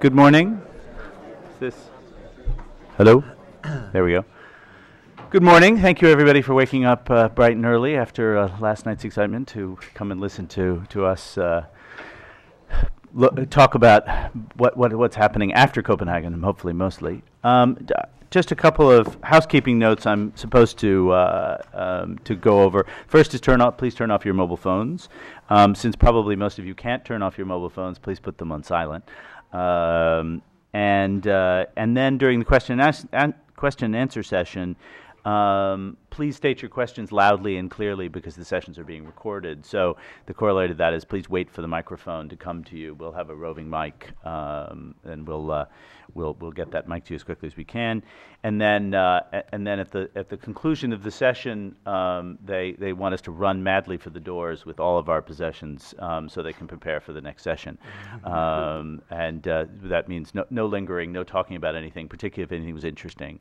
Good morning. Is this? Hello? There we go. Good morning. Thank you, everybody, for waking up bright and early after last night's excitement to come and listen to us talk about what's happening after Copenhagen, hopefully mostly. Just a couple of housekeeping notes I'm supposed to go over. First is please turn off your mobile phones. Since probably most of you can't turn off your mobile phones, please put them on silent. And then during the question and answer session, please state your questions loudly and clearly because the sessions are being recorded. So the corollary to that is please wait for the microphone to come to you. We'll have a roving mic, and we'll get that mic to you as quickly as we can. And then at the conclusion of the session, they want us to run madly for the doors with all of our possessions, so they can prepare for the next session. And that means no lingering, no talking about anything, particularly if anything was interesting.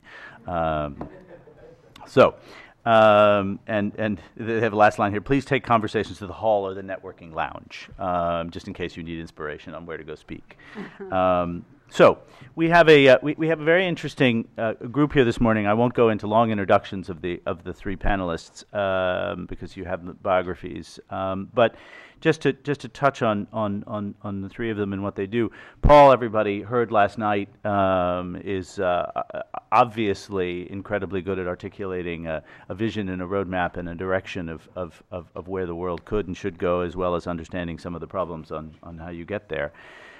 And they have a last line here. Please take conversations to the hall or the networking lounge, just in case you need inspiration on where to go speak. So we have a very interesting group here this morning. I won't go into long introductions of the three panelists because you have the biographies, but just to touch on the three of them and what they do. Paul, everybody heard last night, is obviously incredibly good at articulating a vision and a roadmap and a direction of where the world could and should go, as well as understanding some of the problems on how you get there.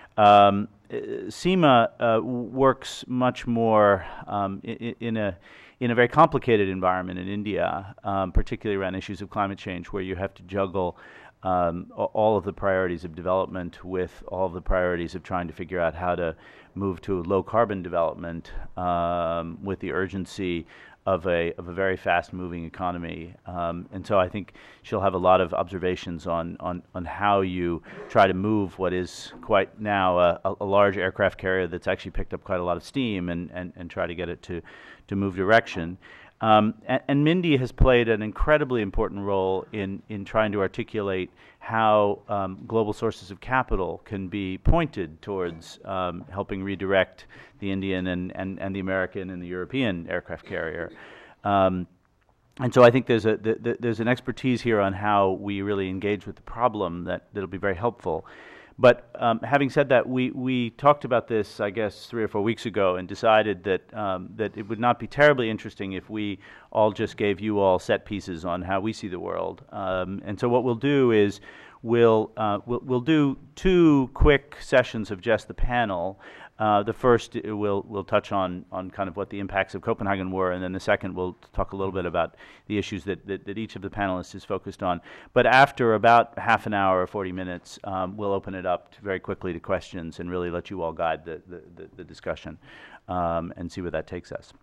Seema works much more in a very complicated environment in India, particularly around issues of climate change, where you have to juggle all of the priorities of development with all of the priorities of trying to figure out how to move to low carbon development with the urgency of a very fast moving economy. And so I think she'll have a lot of observations on how you try to move what is quite now a large aircraft carrier that's actually picked up quite a lot of steam and try to get it to move direction. And Mindy has played an incredibly important role in trying to articulate how global sources of capital can be pointed towards helping redirect the Indian and the American and the European aircraft carrier. And so I think there's an expertise here on how we really engage with the problem that'll be very helpful. But having said that, we talked about this, I guess, 3 or 4 weeks ago, and decided that it would not be terribly interesting if we all just gave you all set pieces on how we see the world. And so what we'll do is we'll do 2 quick sessions of just the panel. The first we'll touch on kind of what the impacts of Copenhagen were, and then the second we'll talk a little bit about the issues that each of the panelists is focused on. But after about half an hour or 40 minutes, we'll open it up very quickly to questions and really let you all guide the discussion and see where that takes us.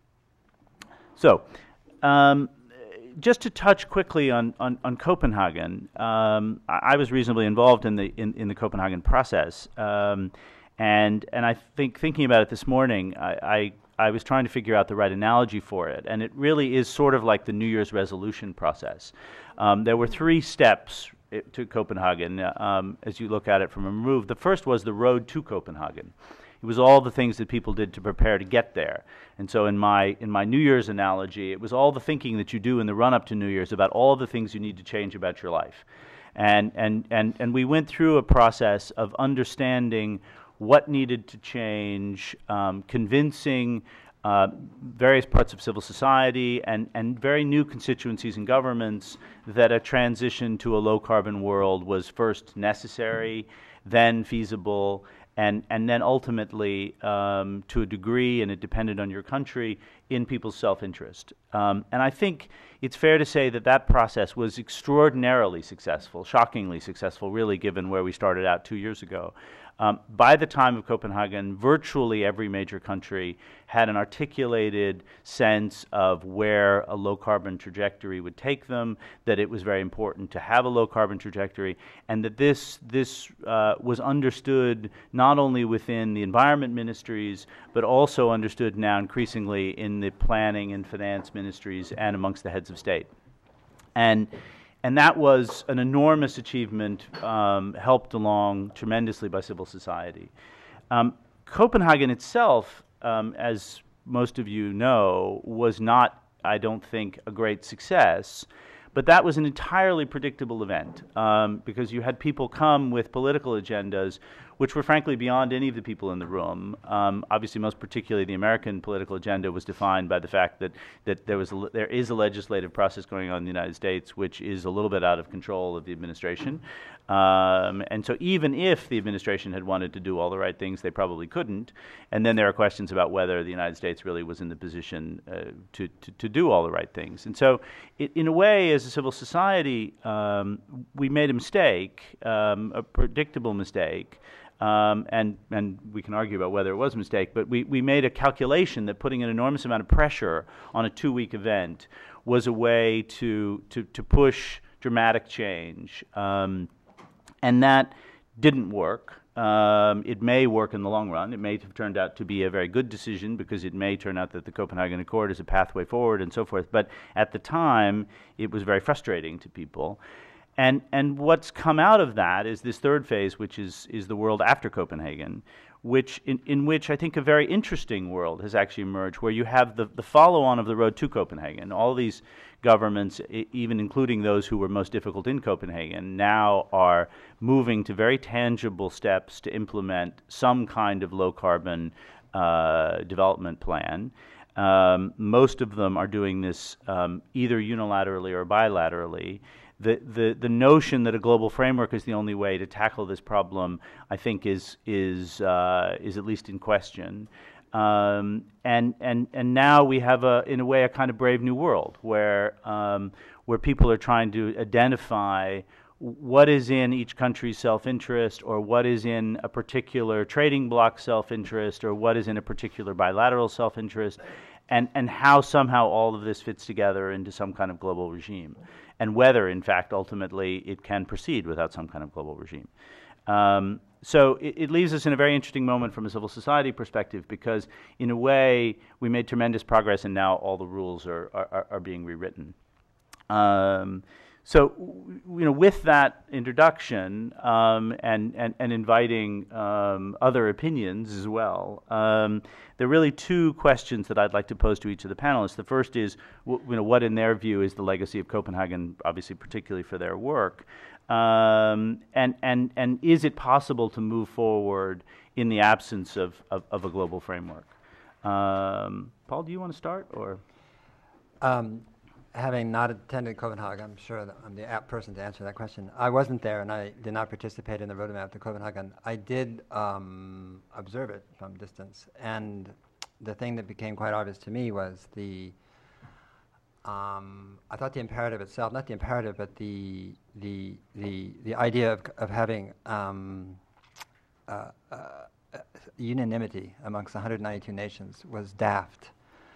So just to touch quickly on Copenhagen, I was reasonably involved in the Copenhagen process. And I think thinking about it this morning, I was trying to figure out the right analogy for it, and it really is sort of like the New Year's resolution process. There were 3 steps to Copenhagen as you look at it from a remove. The first was the road to Copenhagen. It was all the things that people did to prepare to get there. And so in my New Year's analogy, it was all the thinking that you do in the run-up to New Year's about all the things you need to change about your life. And we went through a process of understanding what needed to change, convincing various parts of civil society and very new constituencies and governments that a transition to a low-carbon world was first necessary, then feasible, and then ultimately, to a degree, and it depended on your country, in people's self-interest. And I think it's fair to say that process was extraordinarily successful, shockingly successful, really, given where we started out 2 years ago. By the time of Copenhagen, virtually every major country had an articulated sense of where a low-carbon trajectory would take them, that it was very important to have a low-carbon trajectory, and that this was understood not only within the environment ministries, but also understood now increasingly in the planning and finance ministries and amongst the heads of state. And that was an enormous achievement, helped along tremendously by civil society. Copenhagen itself, as most of you know, was not, I don't think, a great success. But that was an entirely predictable event because you had people come with political agendas which were frankly beyond any of the people in the room. Obviously, most particularly the American political agenda was defined by the fact that there is a legislative process going on in the United States which is a little bit out of control of the administration. And so even if the administration had wanted to do all the right things, they probably couldn't. And then there are questions about whether the United States really was in the position to do all the right things. And so in a way, as a civil society, we made a mistake, a predictable mistake, and we can argue about whether it was a mistake, but we made a calculation that putting an enormous amount of pressure on a 2-week event was a way to push dramatic change. And that didn't work. It may work in the long run. It may have turned out to be a very good decision because it may turn out that the Copenhagen Accord is a pathway forward and so forth. But at the time, it was very frustrating to people. And what's come out of that is this third phase, which is the world after Copenhagen, which in which I think a very interesting world has actually emerged, where you have the follow-on of the road to Copenhagen. All these governments, even including those who were most difficult in Copenhagen, now are moving to very tangible steps to implement some kind of low-carbon development plan. Most of them are doing this either unilaterally or bilaterally. The notion that a global framework is the only way to tackle this problem, I think, is at least in question. And now we have in a way a kind of brave new world where people are trying to identify what is in each country's self-interest, or what is in a particular trading bloc self-interest, or what is in a particular bilateral self-interest, and how somehow all of this fits together into some kind of global regime, and whether, in fact, ultimately it can proceed without some kind of global regime. So it leaves us in a very interesting moment from a civil society perspective, because in a way we made tremendous progress and now all the rules are being rewritten. So, with that introduction and inviting other opinions as well, there are really two questions that I'd like to pose to each of the panelists. The first is, what in their view is the legacy of Copenhagen, obviously particularly for their work, and is it possible to move forward in the absence of a global framework? Paul, do you want to start, or? Having not attended Copenhagen, I'm sure that I'm the apt person to answer that question. I wasn't there, and I did not participate in the roadmap to Copenhagen. I did observe it from distance, and the thing that became quite obvious to me was I thought the imperative itself, not the imperative, but the idea of having unanimity amongst 192 nations was daft,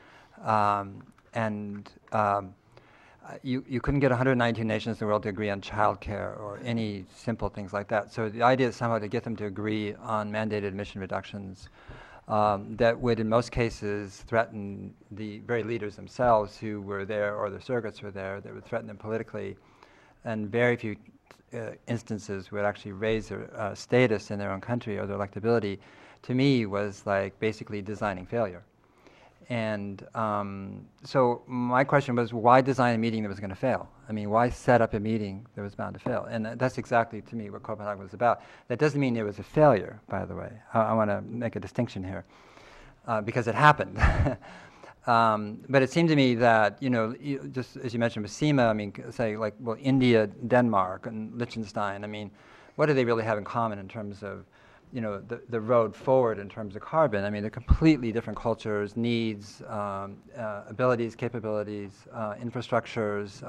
You couldn't get 192 nations in the world to agree on childcare or any simple things like that. So the idea is somehow to get them to agree on mandated emission reductions that would, in most cases, threaten the very leaders themselves who were there, or their surrogates were there, that would threaten them politically, and very few instances would actually raise their status in their own country or their electability. To me, was like basically designing failure. And so my question was, why design a meeting that was going to fail? I mean, why set up a meeting that was bound to fail? And that's exactly, to me, what Copenhagen was about. That doesn't mean it was a failure, by the way. I want to make a distinction here, because it happened. But it seemed to me that, just as you mentioned with SEMA, I mean, say, like, well, India, Denmark, and Liechtenstein, I mean, what do they really have in common in terms of the road forward in terms of carbon? I mean, they're completely different cultures, needs, abilities, capabilities, infrastructures,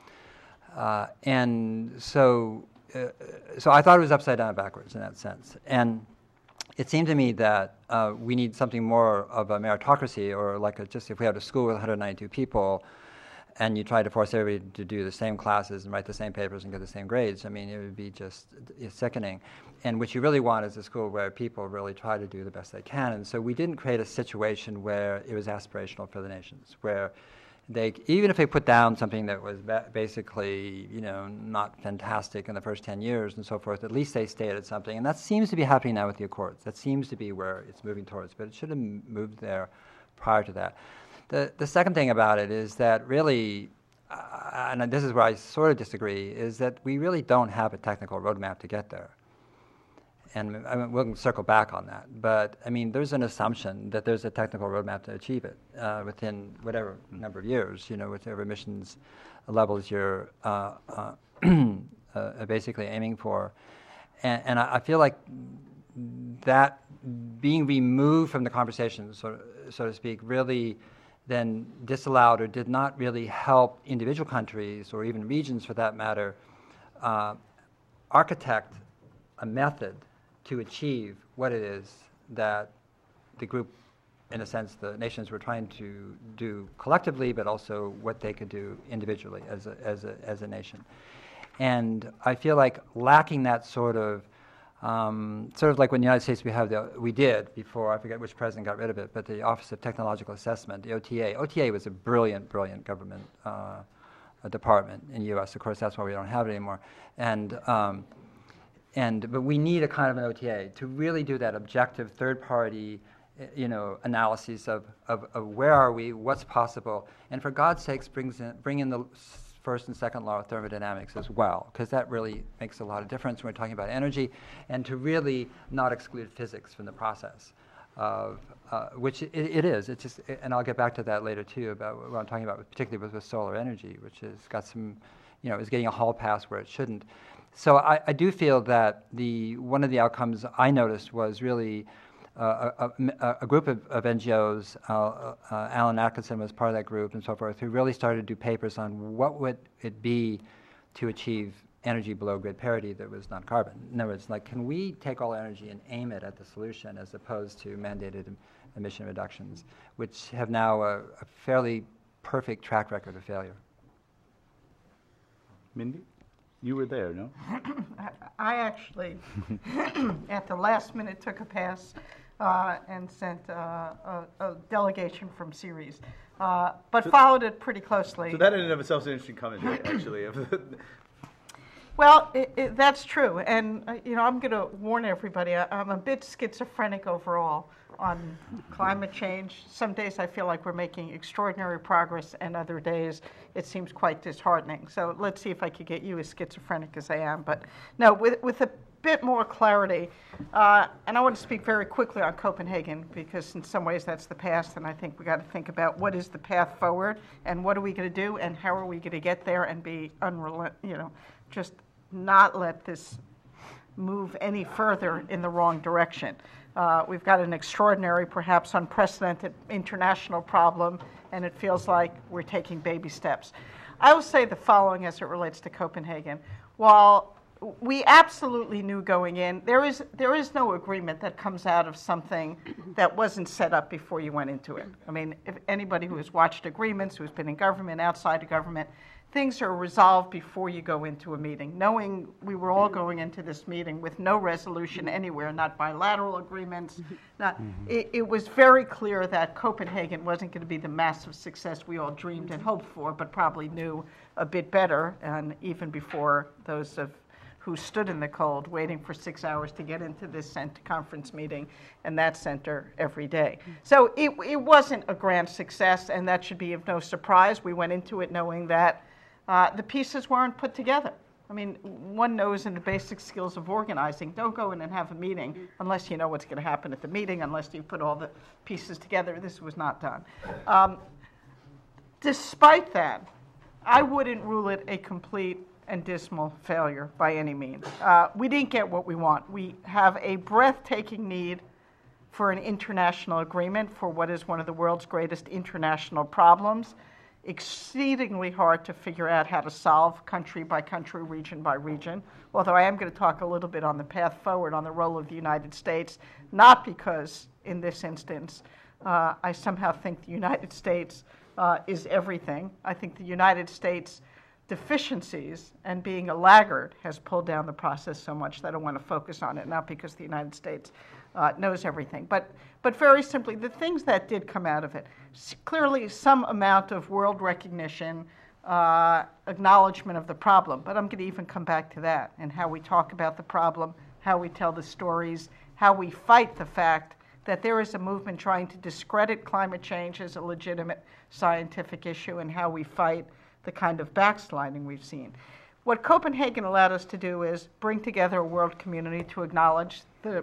and so I thought it was upside down backwards in that sense. And it seemed to me that we need something more of a meritocracy, or like just if we had a school with 192 people, and you try to force everybody to do the same classes and write the same papers and get the same grades, I mean, it would be just sickening. And what you really want is a school where people really try to do the best they can. And so we didn't create a situation where it was aspirational for the nations, where even if they put down something that was basically, not fantastic in the first 10 years and so forth, at least they stayed at something. And that seems to be happening now with the Accords. That seems to be where it's moving towards, but it should have moved there prior to that. The second thing about it is that really, and this is where I sort of disagree, is that we really don't have a technical roadmap to get there. And we'll circle back on that. But, there's an assumption that there's a technical roadmap to achieve it within whatever number of years, whatever emissions levels you're basically aiming for. And I feel like that being removed from the conversation, so to speak, really then disallowed or did not really help individual countries, or even regions for that matter, architect a method to achieve what it is that the group, in a sense, the nations were trying to do collectively, but also what they could do individually as a nation. And I feel like lacking that sort of like when the United States we did before, I forget which president got rid of it, but the Office of Technological Assessment, the OTA. OTA was a brilliant government department in the U.S. Of course, that's why we don't have it anymore. But we need a kind of an OTA to really do that objective third-party, analysis of where are we, what's possible, and for God's sakes, bring in the first and second law of thermodynamics as well, because that really makes a lot of difference when we're talking about energy, and to really not exclude physics from the process of which it is. It's just, and I'll get back to that later too about what I'm talking about, particularly with solar energy, which has got some, is getting a hall pass where it shouldn't. So I do feel that one of the outcomes I noticed was really a group of NGOs, Alan Atkinson was part of that group and so forth, who really started to do papers on what would it be to achieve energy below grid parity that was non-carbon. In other words, can we take all energy and aim it at the solution as opposed to mandated emission reductions, which have now a fairly perfect track record of failure. Mindy? You were there, no? I actually, at the last minute, took a pass and sent a delegation from Ceres, but followed it pretty closely. So that in and of itself is an interesting commentary, actually. Well, that's true, and I'm going to warn everybody. I'm a bit schizophrenic overall on climate change. Some days I feel like we're making extraordinary progress, and other days it seems quite disheartening. So let's see if I could get you as schizophrenic as I am. But no, with a bit more clarity, and I want to speak very quickly on Copenhagen, because in some ways that's the past, and I think we got to think about what is the path forward, and what are we going to do, and how are we going to get there, and be just not let this move any further in the wrong direction. We've got an extraordinary, perhaps unprecedented international problem, and it feels like we're taking baby steps. I will say the following as it relates to Copenhagen. While we absolutely knew going in, there is no agreement that comes out of something that wasn't set up before you went into it. I mean, if anybody who has watched agreements, who's been in government, outside of government, things are resolved before you go into a meeting. Knowing we were all going into this meeting with no resolution anywhere, not bilateral agreements, it was very clear that Copenhagen wasn't going to be the massive success we all dreamed and hoped for, but probably knew a bit better, and even before those who stood in the cold waiting for 6 hours to get into this conference meeting and that center every day. So it wasn't a grand success, and that should be of no surprise. We went into it knowing that the pieces weren't put together. I mean, one knows in the basic skills of organizing, don't go in and have a meeting unless you know what's going to happen at the meeting, unless you put all the pieces together. This was not done. Despite that, I wouldn't rule it a complete and dismal failure by any means. We didn't get what we want. We have a breathtaking need for an international agreement for what is one of the world's greatest international problems. Exceedingly hard to figure out how to solve country by country, region by region, although I am going to talk a little bit on the path forward on the role of the United States, not because in this instance I somehow think the United States is everything. I think the United States deficiencies and being a laggard has pulled down the process so much that I don't want to focus on it, not because the United States knows everything. But very simply, the things that did come out of it, clearly some amount of world recognition, acknowledgement of the problem. But I'm going to even come back to that and how we talk about the problem, how we tell the stories, how we fight the fact that there is a movement trying to discredit climate change as a legitimate scientific issue, and how we fight the kind of backsliding we've seen. What Copenhagen allowed us to do is bring together a world community to acknowledge the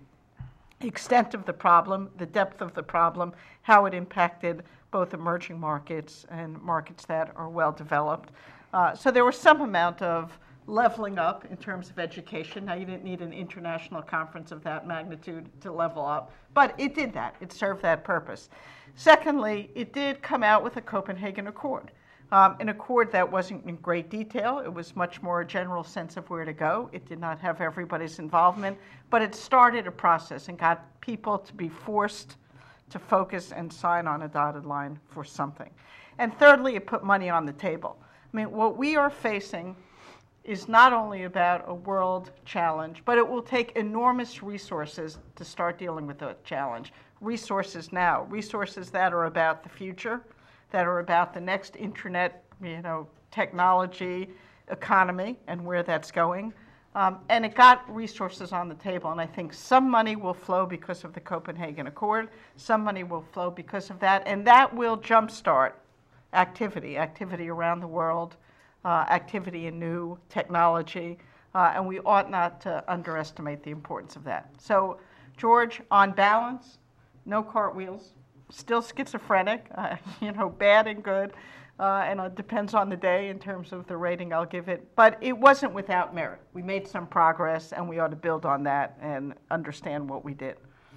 extent of the problem, the depth of the problem, how it impacted both emerging markets and markets that are well developed. So there was some amount of leveling up in terms of education. Now, you didn't need an international conference of that magnitude to level up, but it did that. It served that purpose. Secondly, it did come out with a Copenhagen Accord. An accord that wasn't in great detail. It was much more a general sense of where to go. It did not have everybody's involvement, but it started a process and got people to be forced to focus and sign on a dotted line for something. And thirdly, it put money on the table. I mean, what we are facing is not only about a world challenge, but it will take enormous resources to start dealing with the challenge. Resources now, resources that are about the future, that are about the next internet, technology, economy, and where that's going. And it got resources on the table, and I think some money will flow because of the Copenhagen Accord, some money will flow because of that, and that will jumpstart activity around the world, activity in new technology, and we ought not to underestimate the importance of that. So, George, on balance, no cartwheels, still schizophrenic, bad and good, and it depends on the day in terms of the rating I'll give it, but it wasn't without merit. We made some progress, and we ought to build on that and understand what we did.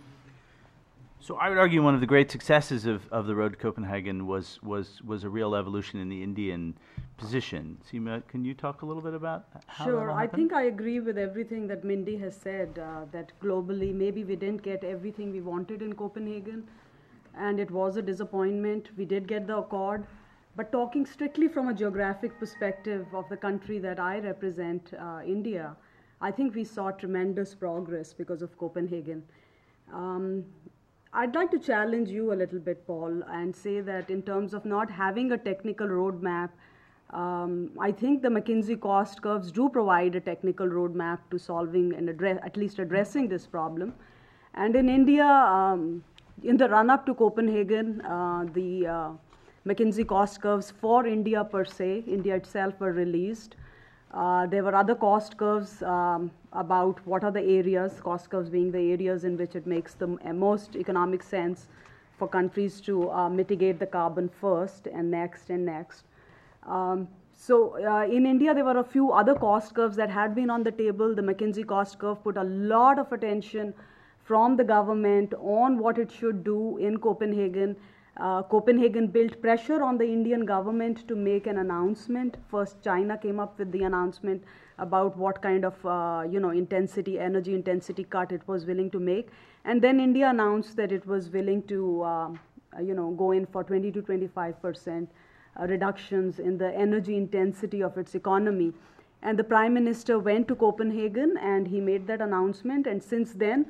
So I would argue one of the great successes of the Road to Copenhagen was a real evolution in the Indian position. Seema, can you talk a little bit about how that all happened? Sure. I think I agree with everything that Mindy has said, that globally maybe we didn't get everything we wanted in Copenhagen, and it was a disappointment. We did get the accord, but talking strictly from a geographic perspective of the country that I represent, India, I think we saw tremendous progress because of Copenhagen. I'd like to challenge you a little bit, Paul, and say that in terms of not having a technical roadmap, I think the McKinsey cost curves do provide a technical roadmap to solving and at least addressing this problem. And in India, in the run-up to Copenhagen, the McKinsey cost curves for India per se, India itself, were released. There were other cost curves about what are the areas, cost curves being the areas in which it makes the most economic sense for countries to mitigate the carbon first and next and next. So in India, there were a few other cost curves that had been on the table. The McKinsey cost curve put a lot of attention from the government on what it should do in Copenhagen. Copenhagen built pressure on the Indian government to make an announcement. First, China came up with the announcement about what kind of energy intensity cut it was willing to make, and then India announced that it was willing to go in for 20 to 25% reductions in the energy intensity of its economy. And the Prime Minister went to Copenhagen and he made that announcement, and since then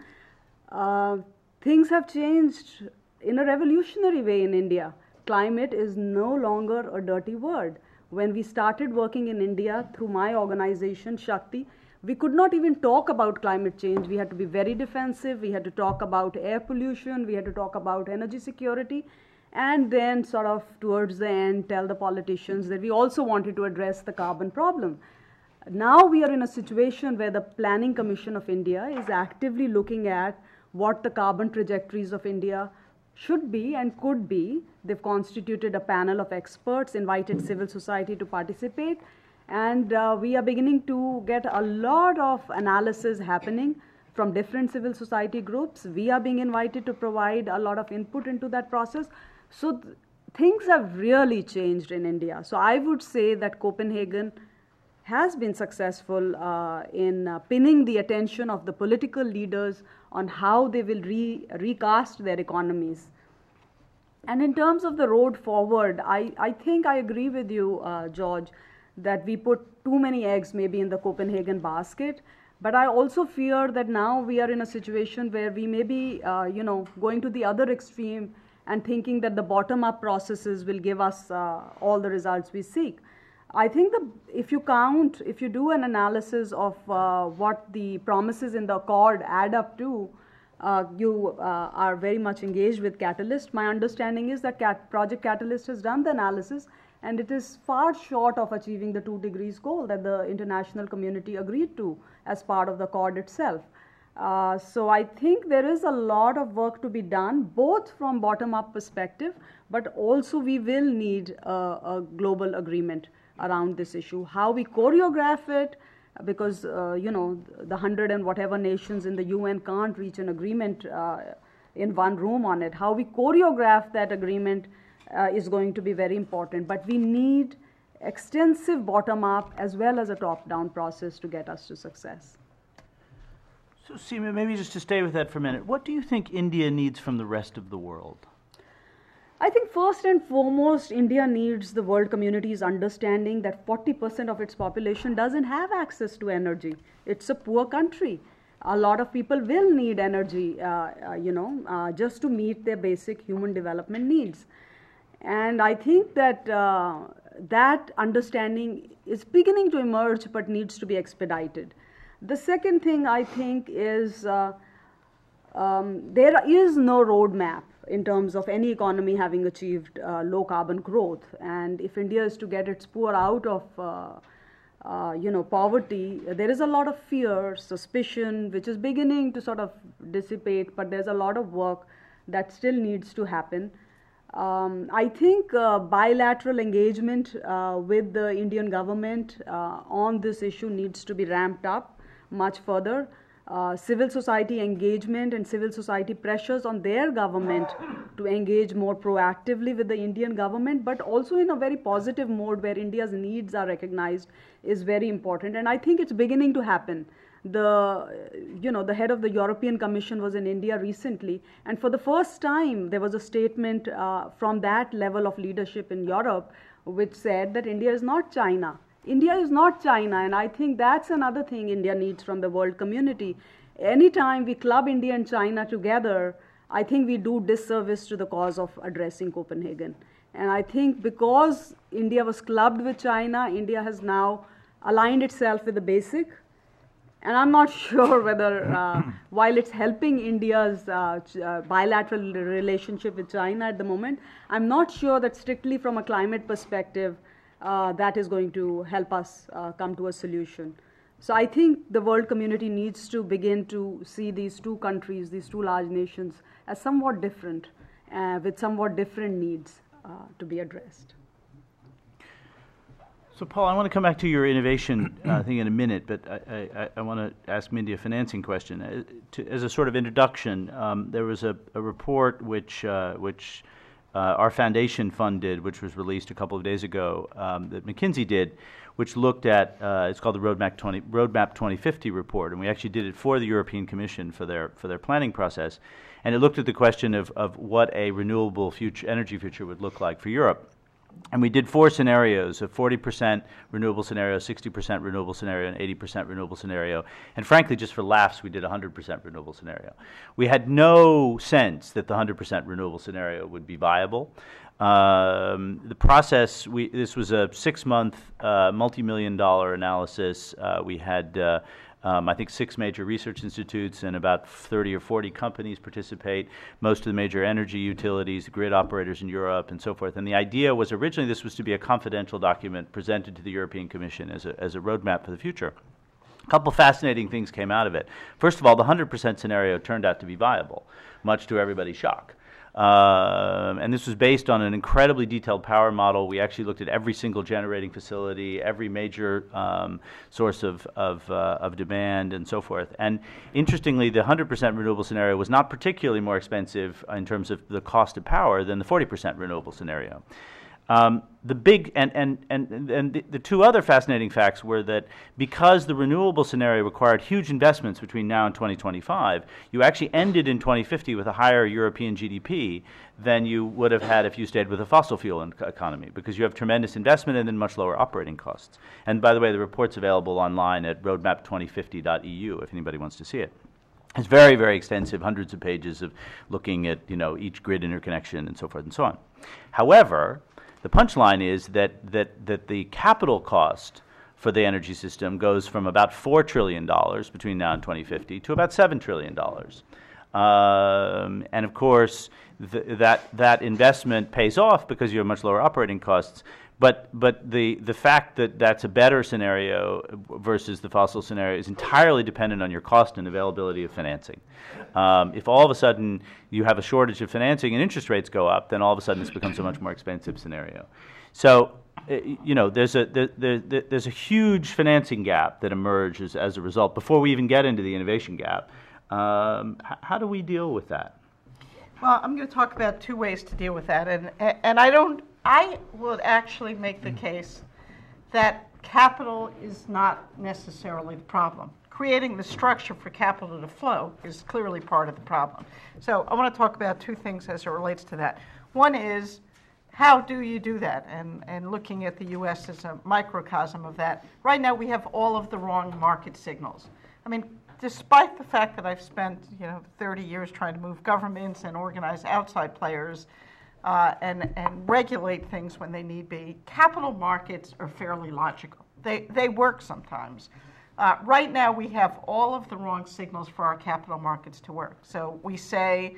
things have changed in a revolutionary way in India. Climate is no longer a dirty word. When we started working in India through my organization, Shakti, we could not even talk about climate change. We had to be very defensive. We had to talk about air pollution. We had to talk about energy security. And then sort of towards the end, tell the politicians that we also wanted to address the carbon problem. Now we are in a situation where the Planning Commission of India is actively looking at what the carbon trajectories of India should be and could be. They've constituted a panel of experts, invited civil society to participate, and we are beginning to get a lot of analysis happening from different civil society groups. We are being invited to provide a lot of input into that process. So things have really changed in India. So I would say that Copenhagen has been successful in pinning the attention of the political leaders on how they will recast their economies. And in terms of the road forward, I think I agree with you, George, that we put too many eggs maybe in the Copenhagen basket. But I also fear that now we are in a situation where we may be, going to the other extreme and thinking that the bottom-up processes will give us all the results we seek. I think if you do an analysis of what the promises in the accord add up to, you are very much engaged with Catalyst. My understanding is that Project Catalyst has done the analysis, and it is far short of achieving the 2 degrees goal that the international community agreed to as part of the accord itself. So I think there is a lot of work to be done, both from bottom-up perspective, but also we will need a global agreement around this issue. How we choreograph it, because the 100 and whatever nations in the UN can't reach an agreement in one room on it. How we choreograph that agreement is going to be very important. But we need extensive bottom-up as well as a top-down process to get us to success. So Seema, maybe just to stay with that for a minute, what do you think India needs from the rest of the world? I think first and foremost, India needs the world community's understanding that 40% of its population doesn't have access to energy. It's a poor country. A lot of people will need energy, just to meet their basic human development needs. And I think that that understanding is beginning to emerge but needs to be expedited. The second thing I think is there is no roadmap in terms of any economy having achieved low carbon growth. And if India is to get its poor out of poverty, there is a lot of fear, suspicion, which is beginning to sort of dissipate, but there's a lot of work that still needs to happen. I think bilateral engagement with the Indian government on this issue needs to be ramped up much further. Civil society engagement and civil society pressures on their government to engage more proactively with the Indian government, but also in a very positive mode where India's needs are recognized, is very important. And I think it's beginning to happen. The head of the European Commission was in India recently, and for the first time there was a statement from that level of leadership in Europe which said that India is not China. India is not China, and I think that's another thing India needs from the world community. Anytime we club India and China together, I think we do disservice to the cause of addressing Copenhagen. And I think because India was clubbed with China, India has now aligned itself with the basic. And I'm not sure whether, while it's helping India's bilateral relationship with China at the moment, I'm not sure that strictly from a climate perspective, that is going to help us come to a solution. So I think the world community needs to begin to see these two countries, these two large nations, as somewhat different, with somewhat different needs to be addressed. So Paul, I want to come back to your innovation thing in a minute, but I want to ask Mindy a financing question. As a sort of introduction, there was a report which our foundation funded, which was released a couple of days ago, that McKinsey did, which looked at, it's called the Roadmap 2050 report, and we actually did it for the European Commission for their planning process, and it looked at the question of what a renewable energy future would look like for Europe. And we did 4 scenarios, a 40% renewable scenario, 60% renewable scenario, and 80% renewable scenario. And frankly, just for laughs, we did a 100% renewable scenario. We had no sense that the 100% renewable scenario would be viable. The process, this was a 6-month, multi-million-dollar analysis. We had I think 6 major research institutes and about 30 or 40 companies participate, most of the major energy utilities, grid operators in Europe, and so forth. And the idea was originally this was to be a confidential document presented to the European Commission as a roadmap for the future. A couple fascinating things came out of it. First of all, the 100% scenario turned out to be viable, much to everybody's shock. And this was based on an incredibly detailed power model. We actually looked at every single generating facility, every major source of demand, and so forth. And interestingly, the 100% renewable scenario was not particularly more expensive in terms of the cost of power than the 40% renewable scenario. The big and the two other fascinating facts were that because the renewable scenario required huge investments between now and 2025, you actually ended in 2050 with a higher European GDP than you would have had if you stayed with a fossil fuel economy, because you have tremendous investment and then much lower operating costs. And by the way, the report's available online at roadmap2050.eu if anybody wants to see it. It's very, very extensive, hundreds of pages of looking at each grid interconnection and so forth and so on. However, the punchline is that the capital cost for the energy system goes from about $4 trillion between now and 2050 to about $7 trillion. And of course, that investment pays off because you have much lower operating costs. But the fact that that's a better scenario versus the fossil scenario is entirely dependent on your cost and availability of financing. If all of a sudden you have a shortage of financing and interest rates go up, then all of a sudden this becomes a much more expensive scenario. So, there's a huge financing gap that emerges as a result before we even get into the innovation gap. How do we deal with that? Well, I'm going to talk about two ways to deal with that, and I would actually make the case that capital is not necessarily the problem. Creating the structure for capital to flow is clearly part of the problem. So I want to talk about two things as it relates to that. One is, how do you do that? And looking at the U.S. as a microcosm of that, right now we have all of the wrong market signals. I mean, despite the fact that I've spent 30 years trying to move governments and organize outside players and regulate things when they need be, capital markets are fairly logical. They work sometimes. Right now we have all of the wrong signals for our capital markets to work. So we say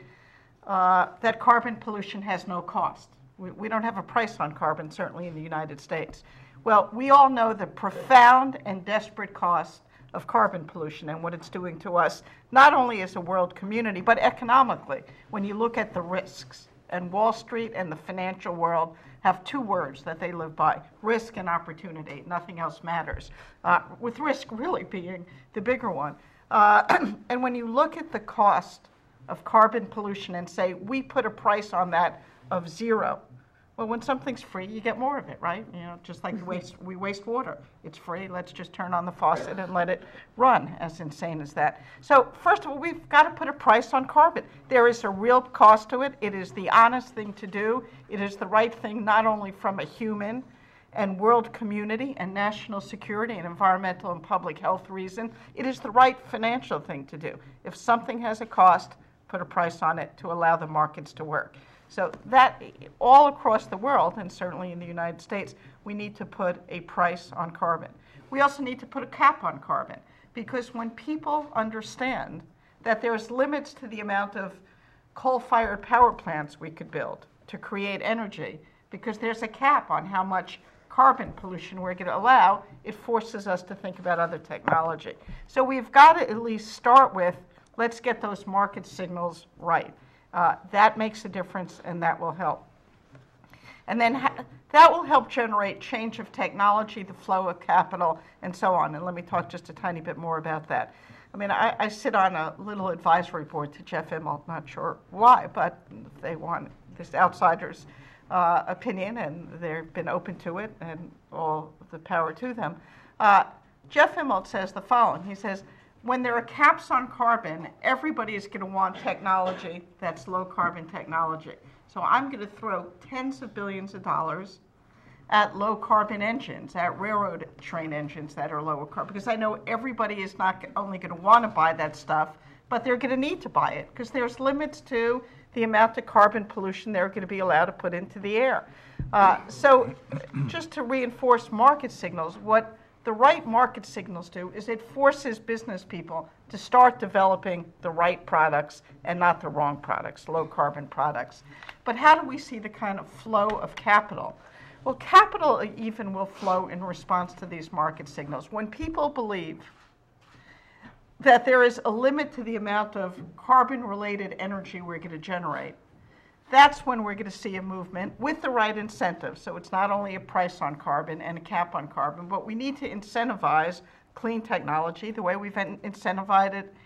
that carbon pollution has no cost. We don't have a price on carbon, certainly in the United States. Well, we all know the profound and desperate cost of carbon pollution and what it's doing to us, not only as a world community, but economically, when you look at the risks. And Wall Street and the financial world have two words that they live by: risk and opportunity. Nothing else matters, with risk really being the bigger one. And when you look at the cost of carbon pollution and say, we put a price on that of zero, well, when something's free, you get more of it, right? Just like we waste water. It's free. Let's just turn on the faucet and let it run, as insane as that. So first of all, we've got to put a price on carbon. There is a real cost to it. It is the honest thing to do. It is the right thing not only from a human and world community and national security and environmental and public health reason. It is the right financial thing to do. If something has a cost, put a price on it to allow the markets to work. So that all across the world, and certainly in the United States, we need to put a price on carbon. We also need to put a cap on carbon, because when people understand that there's limits to the amount of coal-fired power plants we could build to create energy, because there's a cap on how much carbon pollution we're going to allow, it forces us to think about other technology. So we've got to at least start with, let's get those market signals right. That makes a difference, and that will help. And then that will help generate change of technology, the flow of capital, and so on. And let me talk just a tiny bit more about that. I mean, I sit on a little advisory board to Jeff Immelt, not sure why, but they want this outsider's opinion, and they've been open to it, and all the power to them. Jeff Immelt says the following. He says, when there are caps on carbon, everybody is going to want technology that's low-carbon technology. So I'm going to throw tens of billions of dollars at low-carbon engines, at railroad train engines that are lower carbon, because I know everybody is not only going to want to buy that stuff, but they're going to need to buy it, because there's limits to the amount of carbon pollution they're going to be allowed to put into the air. So just to reinforce market signals, what the right market signals do is it forces business people to start developing the right products and not the wrong products, low carbon products. But how do we see the kind of flow of capital? Well, capital even will flow in response to these market signals. When people believe that there is a limit to the amount of carbon-related energy we're going to generate, that's when we're going to see a movement with the right incentives. So it's not only a price on carbon and a cap on carbon, but we need to incentivize clean technology the way we've incentivized it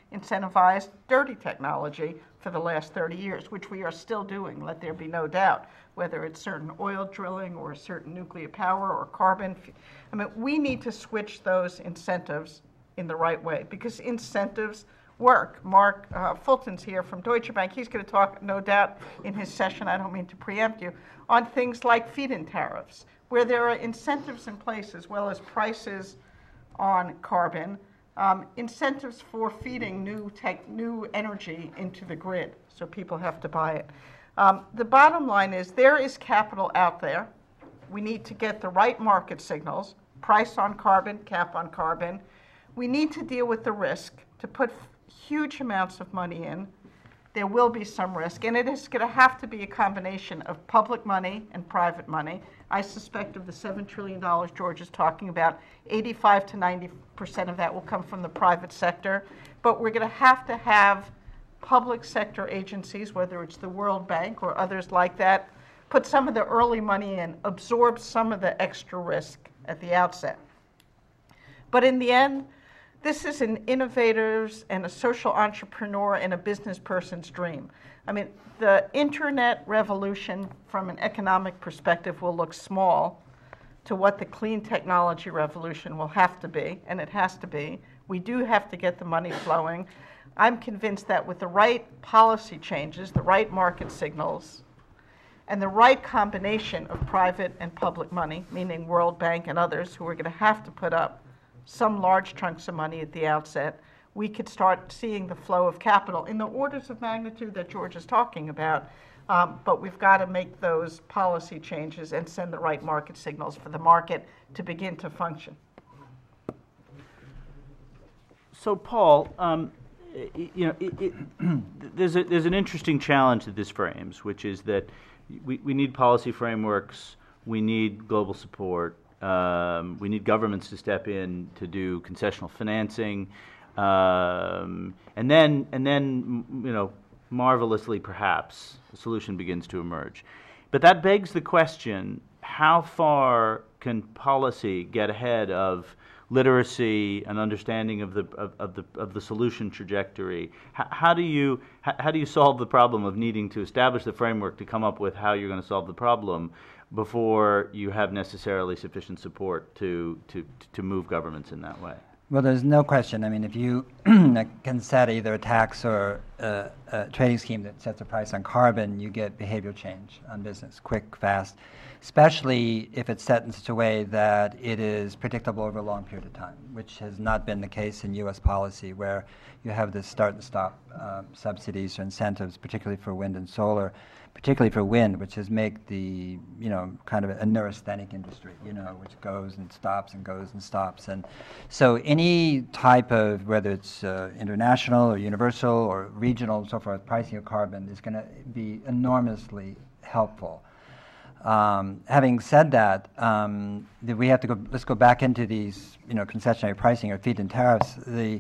incentivized dirty technology for the last 30 years, which we are still doing, let there be no doubt, whether it's certain oil drilling or certain nuclear power or carbon. I mean, we need to switch those incentives in the right way because incentives work. Mark Fulton's here from Deutsche Bank. He's going to talk, no doubt, in his session, I don't mean to preempt you, on things like feed-in tariffs, where there are incentives in place as well as prices on carbon, incentives for feeding new energy into the grid, so people have to buy it. The bottom line is there is capital out there. We need to get the right market signals, price on carbon, cap on carbon. We need to deal with the risk to put huge amounts of money in. There will be some risk, and it is going to have to be a combination of public money and private money. I suspect of the $7 trillion George is talking about, 85 to 90% of that will come from the private sector. But we're going to have public sector agencies, whether it's the World Bank or others like that, put some of the early money in, absorb some of the extra risk at the outset. But in the end, this is an innovator's and a social entrepreneur and a business person's dream. I mean, the internet revolution from an economic perspective will look small to what the clean technology revolution will have to be, and it has to be. We do have to get the money flowing. I'm convinced that with the right policy changes, the right market signals, and the right combination of private and public money, meaning World Bank and others who are going to have to put up some large chunks of money at the outset, we could start seeing the flow of capital in the orders of magnitude that George is talking about. But we've got to make those policy changes and send the right market signals for the market to begin to function. So, Paul, there's an interesting challenge that this frames, which is that we need policy frameworks, we need global support, we need governments to step in to do concessional financing, and then marvelously perhaps a solution begins to emerge. But that begs the question: how far can policy get ahead of literacy and understanding of the solution trajectory? How do you solve the problem of needing to establish the framework to come up with how you're going to solve the problem before you have necessarily sufficient support to move governments in that way? Well, there's no question. I mean, if you can set either a tax or a trading scheme that sets a price on carbon, you get behavioral change on business, quick, fast, especially if it's set in such a way that it is predictable over a long period of time, which has not been the case in U.S. policy, where you have this start and stop subsidies or incentives, particularly for wind and solar, particularly for wind, which has made the, kind of a neurasthenic industry, which goes and stops and goes and stops. And so any type of, whether it's international or universal or regional and so forth, pricing of carbon is going to be enormously helpful. Having said that, we have to go. Let's go back into these, concessionary pricing or feed-in tariffs.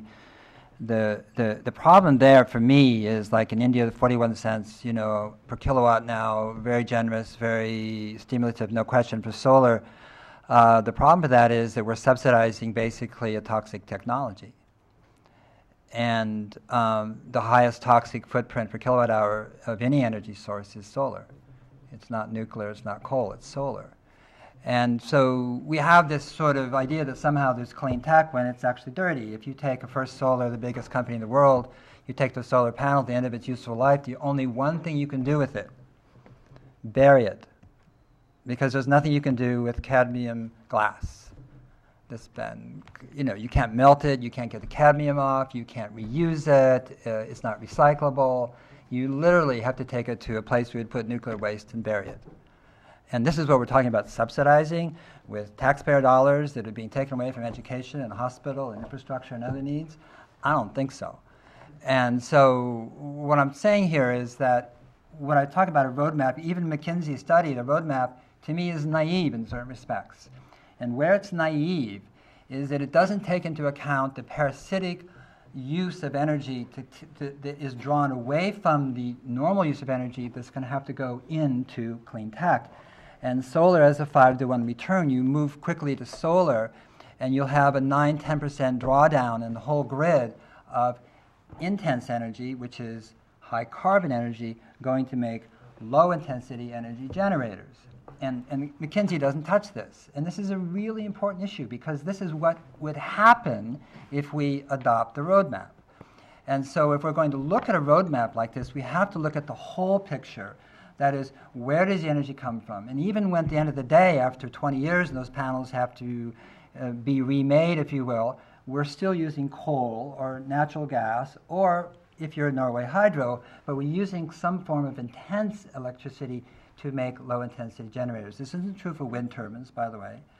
The problem there for me is, like in India, 41 cents, per kilowatt now, very generous, very stimulative, no question for solar. The problem with that is that we're subsidizing basically a toxic technology. And the highest toxic footprint per kilowatt hour of any energy source is solar. It's not nuclear, it's not coal, it's solar. And so we have this sort of idea that somehow there's clean tech when it's actually dirty. If you take a First Solar, the biggest company in the world, you take the solar panel at the end of its useful life, the only one thing you can do with it, bury it. Because there's nothing you can do with cadmium glass. You can't melt it, you can't get the cadmium off, you can't reuse it, it's not recyclable. You literally have to take it to a place where you'd put nuclear waste and bury it. And this is what we're talking about, subsidizing with taxpayer dollars that are being taken away from education and hospital and infrastructure and other needs. I don't think so. And so what I'm saying here is that when I talk about a roadmap, even McKinsey study, the roadmap to me is naive in certain respects. And where it's naive is that it doesn't take into account the parasitic use of energy that is drawn away from the normal use of energy that's going to have to go into clean tech. And solar as a 5-to-1 return, you move quickly to solar, and you'll have a 9-10% drawdown in the whole grid of intense energy, which is high carbon energy, going to make low intensity energy generators. And McKinsey doesn't touch this. And this is a really important issue because this is what would happen if we adopt the roadmap. And so if we're going to look at a roadmap like this, we have to look at the whole picture. That is, where does the energy come from? And even when at the end of the day, after 20 years, and those panels have to be remade, if you will, we're still using coal or natural gas, or if you're in Norway, hydro, but we're using some form of intense electricity to make low-intensity generators. This isn't true for wind turbines, by the way.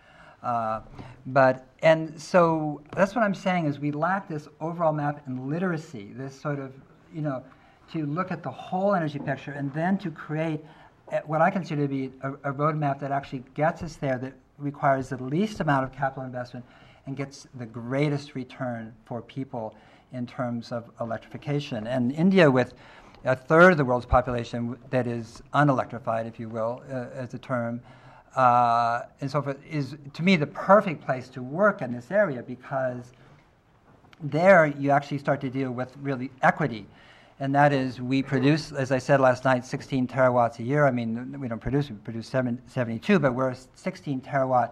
And so that's what I'm saying is we lack this overall map and literacy, this sort of, to look at the whole energy picture and then to create what I consider to be a roadmap that actually gets us there, that requires the least amount of capital investment and gets the greatest return for people in terms of electrification. And India, with a third of the world's population that is unelectrified, if you will, as a term, and so forth, is, to me, the perfect place to work in this area, because there you actually start to deal with really equity. And that is, we produce, as I said last night, 16 terawatts a year. I mean, we don't produce, we produce 72, but we're a 16 terawatt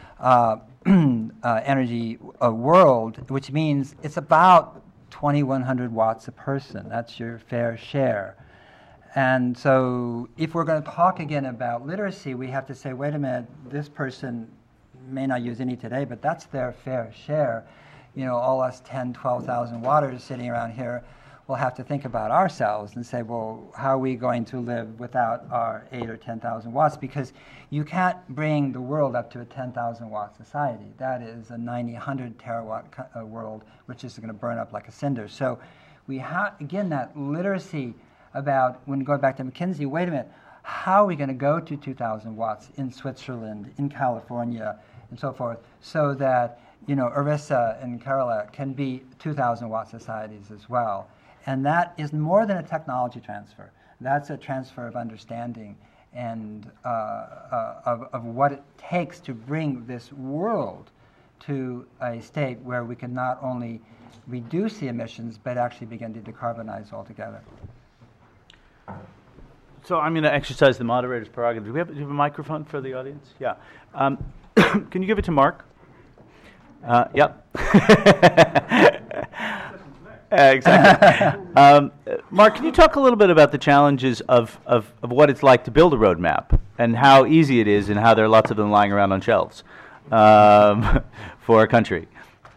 energy world, which means it's about 2,100 watts a person. That's your fair share. And so if we're going to talk again about literacy, we have to say, wait a minute, this person may not use any today, but that's their fair share. All us 10, 12,000 watters sitting around here will have to think about ourselves and say, well, how are we going to live without our 8 or 10,000 watts? Because you can't bring the world up to a 10,000 watt society. That is a 100 terawatt world, which is going to burn up like a cinder. So we have, again, that literacy about, when going back to McKinsey, wait a minute, how are we going to go to 2,000 watts in Switzerland, in California, and so forth, so that, Orissa and Kerala can be 2,000 watt societies as well. And that is more than a technology transfer. That's a transfer of understanding and of what it takes to bring this world to a state where we can not only reduce the emissions, but actually begin to decarbonize altogether. So I'm going to exercise the moderator's prerogative. Do you have a microphone for the audience? Yeah. Can you give it to Mark? Yep. Exactly. Mark, can you talk a little bit about the challenges of what it's like to build a roadmap and how easy it is and how there are lots of them lying around on shelves for a country?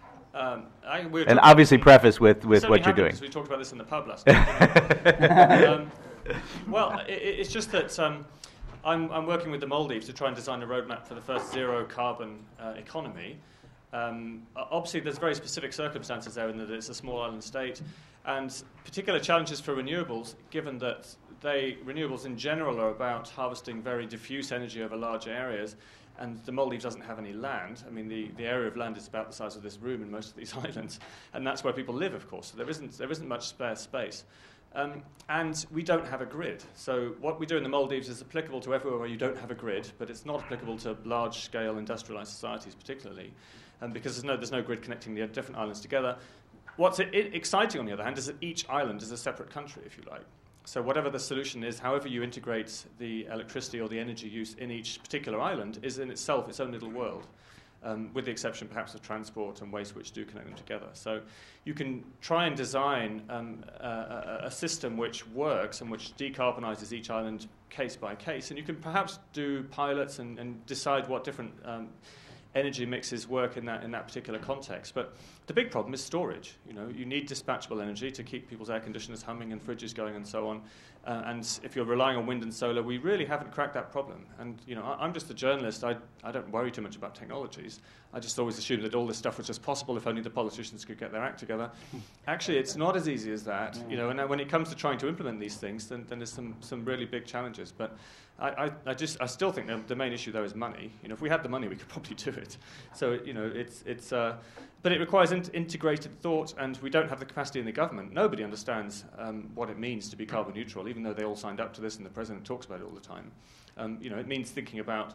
And obviously preface with what you're doing. We talked about this in the pub last night. Well, it's just that I'm working with the Maldives to try and design a roadmap for the first zero carbon economy. Obviously, there's very specific circumstances there in that it's a small island state, and particular challenges for renewables, given that renewables in general are about harvesting very diffuse energy over large areas, and the Maldives doesn't have any land. I mean, the area of land is about the size of this room in most of these islands, and that's where people live, of course. So there isn't much spare space. And we don't have a grid. So what we do in the Maldives is applicable to everywhere where you don't have a grid, but it's not applicable to large-scale industrialized societies particularly, because there's no grid connecting the different islands together. What's exciting, on the other hand, is that each island is a separate country, if you like. So whatever the solution is, however you integrate the electricity or the energy use in each particular island is in itself its own little world. With the exception perhaps of transport and waste, which do connect them together. So you can try and design a system which works and which decarbonizes each island case by case, and you can perhaps do pilots and decide what different energy mixes work in that particular context. But the big problem is storage. You need dispatchable energy to keep people's air conditioners humming and fridges going and so on. And if you're relying on wind and solar, we really haven't cracked that problem. And I'm just a journalist. I don't worry too much about technologies. I just always assumed that all this stuff was just possible if only the politicians could get their act together. Actually, it's not as easy as that. And when it comes to trying to implement these things, then there's some really big challenges. But I still think the main issue though is money. If we had the money, we could probably do it. So but it requires integrated thought, and we don't have the capacity in the government. Nobody understands what it means to be carbon neutral, even though they all signed up to this and the president talks about it all the time. It means thinking about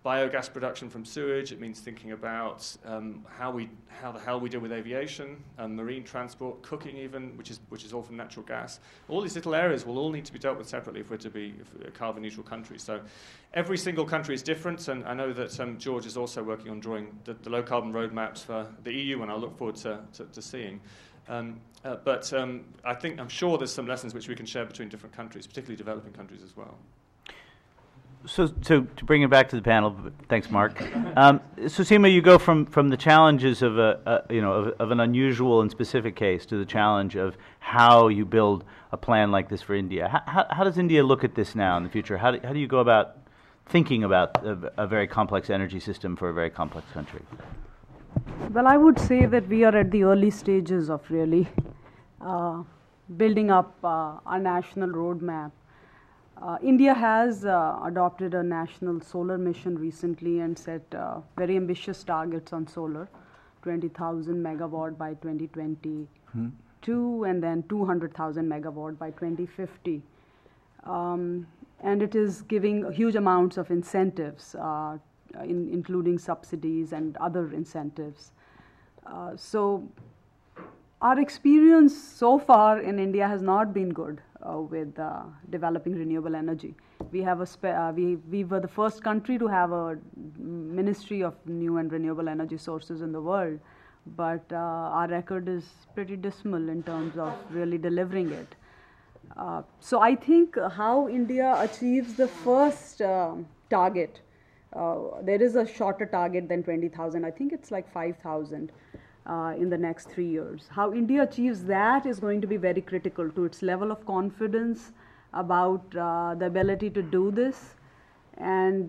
biogas production from sewage. It means thinking about how the hell we deal with aviation, marine transport, cooking even, which is all from natural gas. All these little areas will all need to be dealt with separately if we're to be a carbon neutral country. So every single country is different, and I know that George is also working on drawing the low carbon roadmaps for the EU, and I look forward to seeing. But I'm sure there's some lessons which we can share between different countries, particularly developing countries as well. So to bring it back to the panel, thanks, Mark. So Seema, you go from the challenges of of an unusual and specific case to the challenge of how you build a plan like this for India. How does India look at this now in the future? How do you go about thinking about a very complex energy system for a very complex country? Well, I would say that we are at the early stages of really building up our national roadmap. India has adopted a national solar mission recently and set very ambitious targets on solar, 20,000 megawatt by 2022 and then 200,000 megawatt by 2050. And it is giving huge amounts of incentives, including subsidies and other incentives. So our experience so far in India has not been good with developing renewable energy. We have we were the first country to have a Ministry of New and Renewable Energy Sources in the world, but our record is pretty dismal in terms of really delivering it. So I think how India achieves the first target, there is a shorter target than 20,000. I think it's like 5,000. In the next 3 years. How India achieves that is going to be very critical to its level of confidence about the ability to do this. And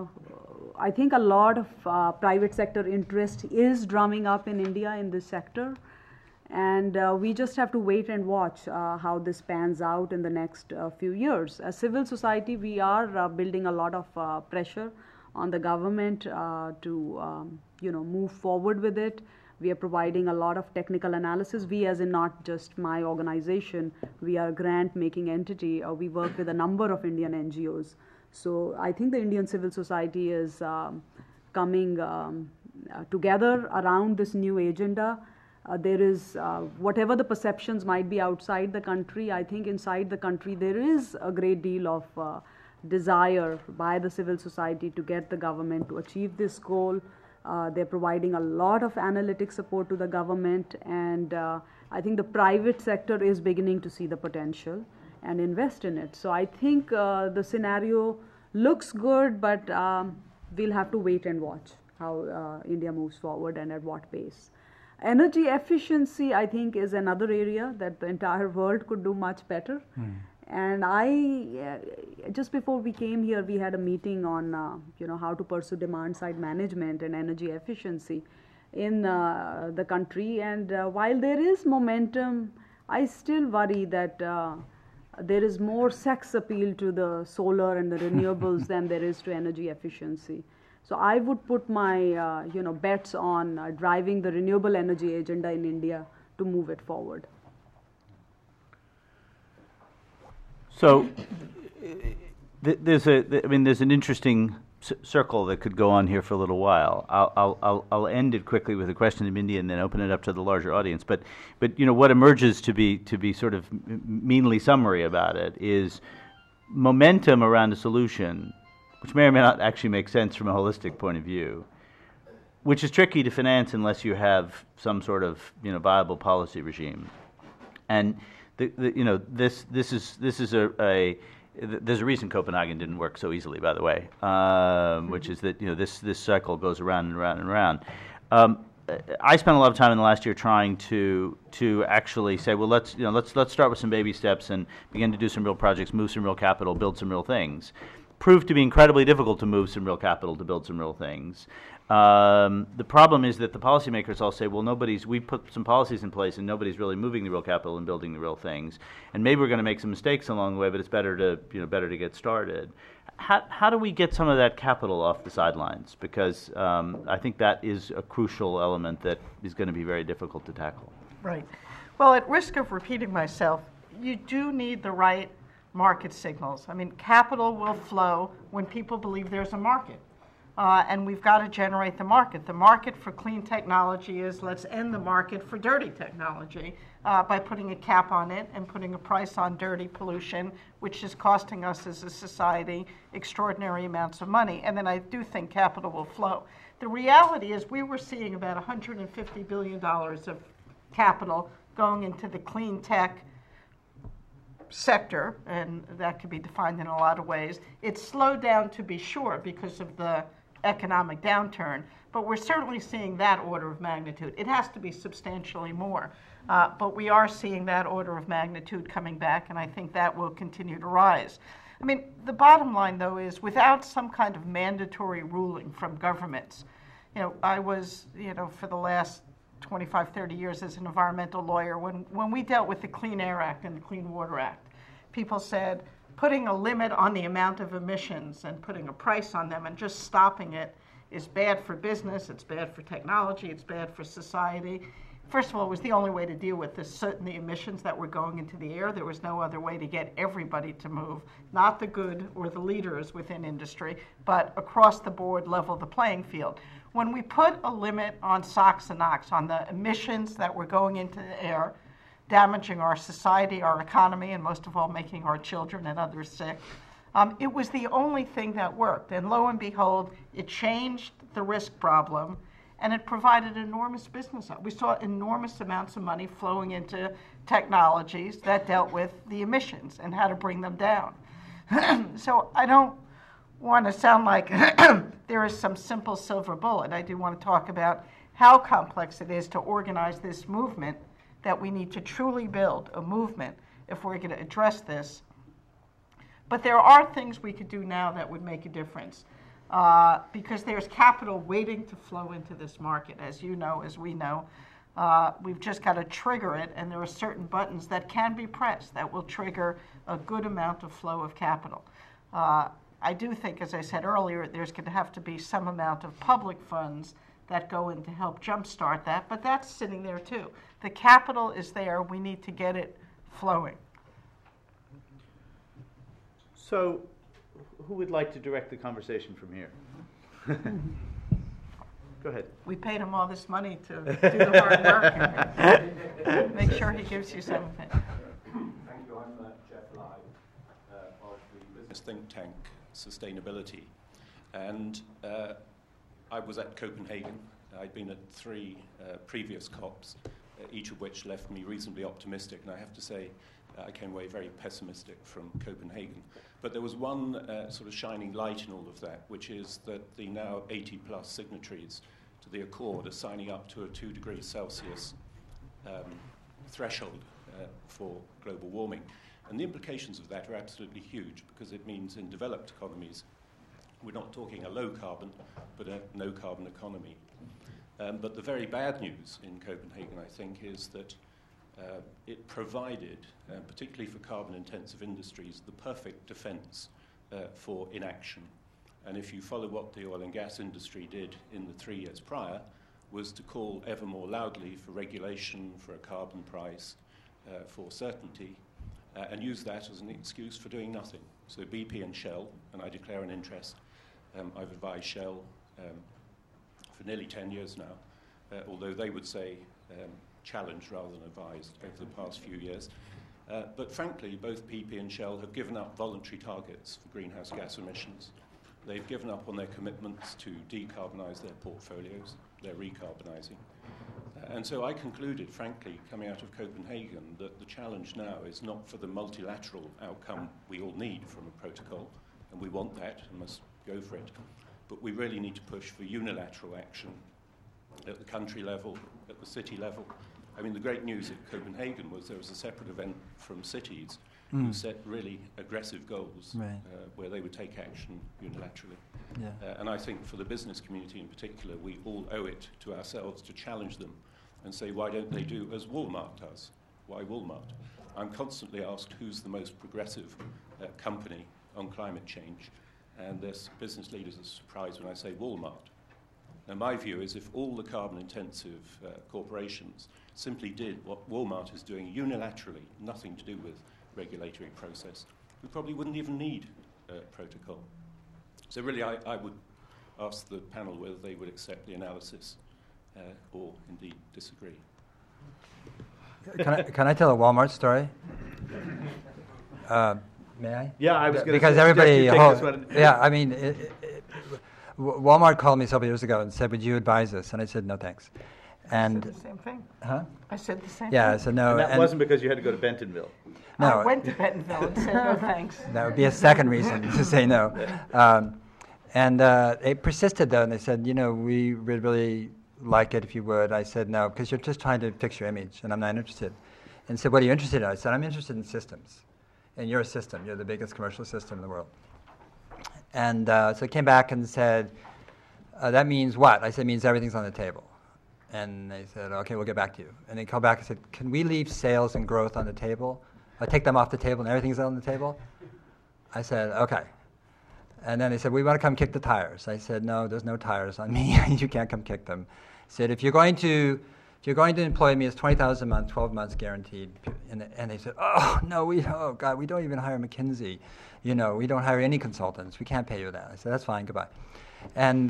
I think a lot of private sector interest is drumming up in India in this sector. And we just have to wait and watch how this pans out in the next few years. As civil society, we are building a lot of pressure on the government to move forward with it. We are providing a lot of technical analysis. We, as in not just my organization, we are a grant-making entity. We work with a number of Indian NGOs. So I think the Indian civil society is coming together around this new agenda. There is, whatever the perceptions might be outside the country, I think inside the country there is a great deal of desire by the civil society to get the government to achieve this goal. They're providing a lot of analytic support to the government, and I think the private sector is beginning to see the potential and invest in it. So I think the scenario looks good, but we'll have to wait and watch how India moves forward and at what pace. Energy efficiency, I think, is another area that the entire world could do much better. And just before we came here, we had a meeting on how to pursue demand-side management and energy efficiency in the country. And while there is momentum, I still worry that there is more sex appeal to the solar and the renewables than there is to energy efficiency. So I would put my bets on driving the renewable energy agenda in India to move it forward. So there's an interesting circle that could go on here for a little while. I'll end it quickly with a question of India and then open it up to the larger audience. But what emerges to be sort of meanly summary about it is momentum around a solution, which may or may not actually make sense from a holistic point of view, which is tricky to finance unless you have some sort of viable policy regime. And this is there's a reason Copenhagen didn't work so easily, by the way, which is that this cycle goes around and around and around. I spent a lot of time in the last year trying to actually say, well, let's start with some baby steps and begin to do some real projects, move some real capital, build some real things. Proved to be incredibly difficult to move some real capital to build some real things. The problem is that the policymakers all say, well, we put some policies in place and nobody's really moving the real capital and building the real things. And maybe we're going to make some mistakes along the way, but it's better to get started. How do we get some of that capital off the sidelines? Because I think that is a crucial element that is going to be very difficult to tackle. Right. Well, at risk of repeating myself, you do need the right market signals. I mean, capital will flow when people believe there's a market. and we've got to generate the market. The market for clean technology is let's end the market for dirty technology by putting a cap on it and putting a price on dirty pollution, which is costing us as a society extraordinary amounts of money. And then I do think capital will flow. The reality is we were seeing about $150 billion of capital going into the clean tech sector, and that could be defined in a lot of ways. It's slowed down, to be sure, because of the economic downturn, but we're certainly seeing that order of magnitude. It has to be substantially more, but we are seeing that order of magnitude coming back, and I think that will continue to rise. I mean, the bottom line, though, is without some kind of mandatory ruling from governments, I was, for the last 25, 30 years as an environmental lawyer, when we dealt with the Clean Air Act and the Clean Water Act, people said putting a limit on the amount of emissions and putting a price on them and just stopping it is bad for business, it's bad for technology, it's bad for society. First of all, it was the only way to deal with the emissions that were going into the air. There was no other way to get everybody to move, not the good or the leaders within industry, but across the board level the playing field. When we put a limit on SOx and NOx, on the emissions that were going into the air, damaging our society, our economy, and most of all making our children and others sick, it was the only thing that worked. And lo and behold, it changed the risk problem, and it provided enormous business. We saw enormous amounts of money flowing into technologies that dealt with the emissions and how to bring them down. So I don't want to sound like there is some simple silver bullet. I do want to talk about how complex it is to organize this movement, that we need to truly build a movement if we're going to address this. But there are things we could do now that would make a difference because there's capital waiting to flow into this market, as you know, as we know. We've just got to trigger it, and there are certain buttons that can be pressed that will trigger a good amount of flow of capital. I do think, as I said earlier, there's going to have to be some amount of public funds that go in to help jumpstart that, but that's sitting there too. The capital is there. We need to get it flowing. So, who would like to direct the conversation from here? Go ahead. We paid him all this money to do the hard work and make sure he gives you something. Thank you. I'm Jeff Lai of the business think tank Sustainability. And I was at Copenhagen. I'd been at 3 previous COPs, each of which left me reasonably optimistic. And I have to say, I came away very pessimistic from Copenhagen. But there was one sort of shining light in all of that, which is that the now 80-plus signatories to the Accord are signing up to a 2 degrees Celsius threshold for global warming. And the implications of that are absolutely huge, because it means in developed economies, we're not talking a low carbon, but a no carbon economy. But the very bad news in Copenhagen, I think, is that it provided, particularly for carbon-intensive industries, the perfect defense for inaction. And if you follow what the oil and gas industry did in the 3 years prior, was to call ever more loudly for regulation, for a carbon price, for certainty, and use that as an excuse for doing nothing. So BP and Shell, and I declare an interest, I've advised Shell for nearly 10 years now, although they would say challenged rather than advised over the past few years. But frankly, both BP and Shell have given up voluntary targets for greenhouse gas emissions. They've given up on their commitments to decarbonise their portfolios. They're recarbonising. And so I concluded, frankly, coming out of Copenhagen, that the challenge now is not for the multilateral outcome we all need from a protocol, and we want that and must go for it, but we really need to push for unilateral action at the country level, at the city level. I mean, the great news at Copenhagen was there was a separate event from cities who set really aggressive goals where they would take action unilaterally. Yeah. And I think for the business community in particular, we all owe it to ourselves to challenge them and say, why don't they do as Walmart does? Why Walmart? I'm constantly asked who's the most progressive company on climate change, and there's business leaders are surprised when I say Walmart. Now, my view is if all the carbon-intensive corporations simply did what Walmart is doing unilaterally, nothing to do with regulatory process, we probably wouldn't even need a protocol. So really, I would ask the panel whether they would accept the analysis or indeed disagree. Can I tell a Walmart story? May I? Yeah, I was going to because everybody. Yeah, I mean, Walmart called me several years ago and said, "Would you advise us?" And I said, "No, thanks." And I said the same thing. Huh? I said the same Yeah, I thing. said no. And that wasn't because you had to go to Bentonville. No. I went to Bentonville and said no thanks. That would be a second reason to say no. And they persisted, though, and they said, we would really like it if you would. I said, no, because you're just trying to fix your image, and I'm not interested. And said, what are you interested in? I said, I'm interested in systems. And you're a system. You're the biggest commercial system in the world. And so they came back and said, that means what? I said, it means everything's on the table. And they said, okay, we'll get back to you. And they called back and said, can we leave sales and growth on the table? Take them off the table and everything's on the table? I said, okay. And then they said, we want to come kick the tires. I said, no, there's no tires on me. You can't come kick them. I said, if you're going to employ me, it's $20,000 a month, 12 months guaranteed. And they said, oh God, we don't even hire McKinsey. We don't hire any consultants. We can't pay you that. I said, that's fine, goodbye. And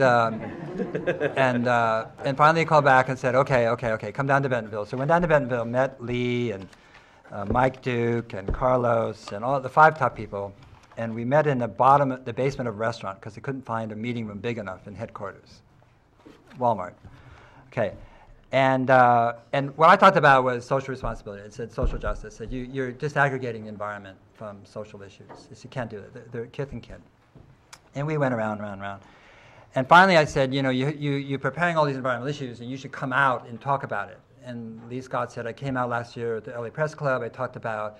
finally he called back and said, okay, come down to Bentonville. So I went down to Bentonville, met Lee and Mike Duke and Carlos and all the 5 top people, and we met in the basement of a restaurant because they couldn't find a meeting room big enough in headquarters, Walmart. Okay, and what I talked about was social responsibility. It said social justice. It said you're disaggregating the environment from social issues. You can't do it. They're kith and kin. And we went around. And finally I said, you're preparing all these environmental issues and you should come out and talk about it. And Lee Scott said, I came out last year at the LA Press Club. I talked about,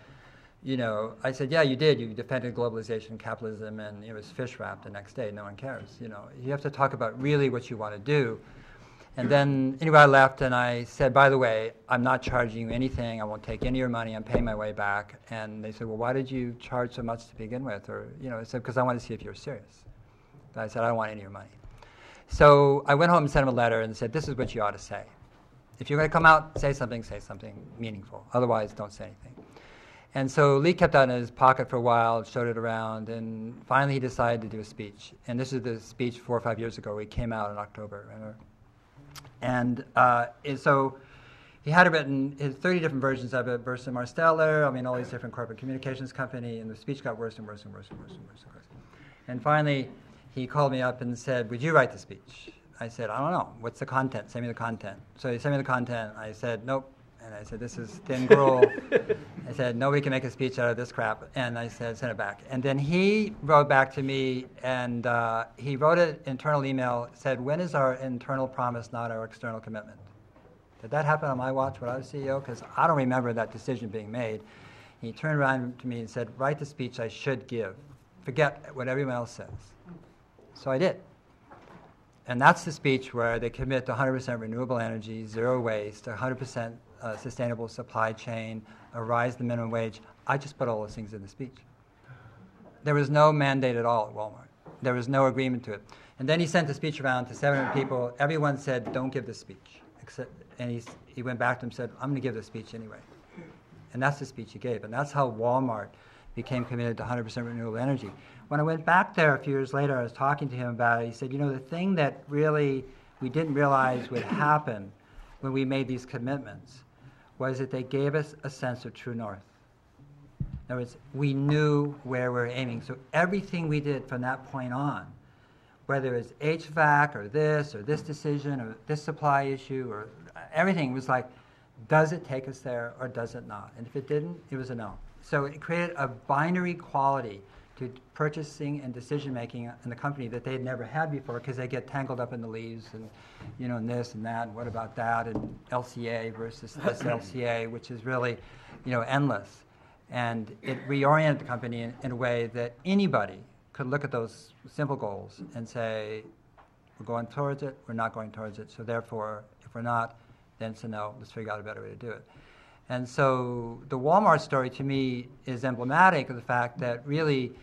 I said, yeah, you did. You defended globalization, capitalism, and it was fish wrapped the next day. No one cares. You have to talk about really what you want to do. And then anyway, I left and I said, by the way, I'm not charging you anything. I won't take any of your money. I'm paying my way back. And they said, well, why did you charge so much to begin with? Or, I said, because I wanted to see if you were serious. And I said, I don't want any of your money. So I went home and sent him a letter and said, this is what you ought to say. If you're going to come out, say something meaningful. Otherwise, don't say anything. And so Lee kept that in his pocket for a while, showed it around, and finally he decided to do a speech. And this is the speech 4 or 5 years ago. He came out in October. And so he had it written, his 30 different versions of it, Burson Marsteller, all these different corporate communications company, and the speech got worse and worse and worse and worse and worse and worse. And finally, he called me up and said, would you write the speech? I said, I don't know. What's the content? Send me the content. So he sent me the content. I said, nope. And I said, this is thin gruel. I said, nobody can make a speech out of this crap. And I said, send it back. And then he wrote back to me, and he wrote an internal email, said, when is our internal promise, not our external commitment? Did that happen on my watch when I was CEO? Because I don't remember that decision being made. He turned around to me and said, write the speech I should give. Forget what everyone else says. So I did. And that's the speech where they commit to 100% renewable energy, 0 waste, 100% sustainable supply chain, a rise in the minimum wage. I just put all those things in the speech. There was no mandate at all at Walmart. There was no agreement to it. And then he sent the speech around to 700 people. Everyone said, don't give the speech. And he went back to them and said, I'm going to give the speech anyway. And that's the speech he gave. And that's how Walmart became committed to 100% renewable energy. When I went back there a few years later, I was talking to him about it. He said, the thing that really we didn't realize would happen when we made these commitments was that they gave us a sense of true north. In other words, we knew where we were aiming. So everything we did from that point on, whether it's HVAC or this decision or this supply issue or everything was like, does it take us there or does it not? And if it didn't, it was a no. So it created a binary quality to purchasing and decision-making in the company that they had never had before because they get tangled up in the leaves and, and this and that, and what about that, and LCA versus this LCA, which is really, endless. And it reoriented the company in a way that anybody could look at those simple goals and say, we're going towards it, we're not going towards it, so therefore, if we're not, then it's a no, let's figure out a better way to do it. And so the Walmart story to me is emblematic of the fact that really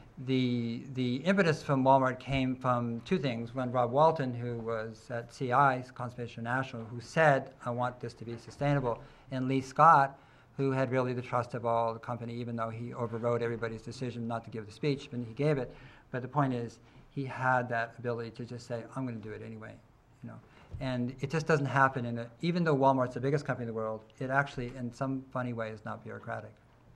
the impetus from Walmart came from 2 things. One, Rob Walton, who was at CI, Conservation International, who said, I want this to be sustainable, and Lee Scott, who had really the trust of all the company, even though he overrode everybody's decision not to give the speech, but he gave it. But the point is, he had that ability to just say, I'm going to do it anyway, you know. And it just doesn't happen even though Walmart's the biggest company in the world, it actually, in some funny way, is not bureaucratic.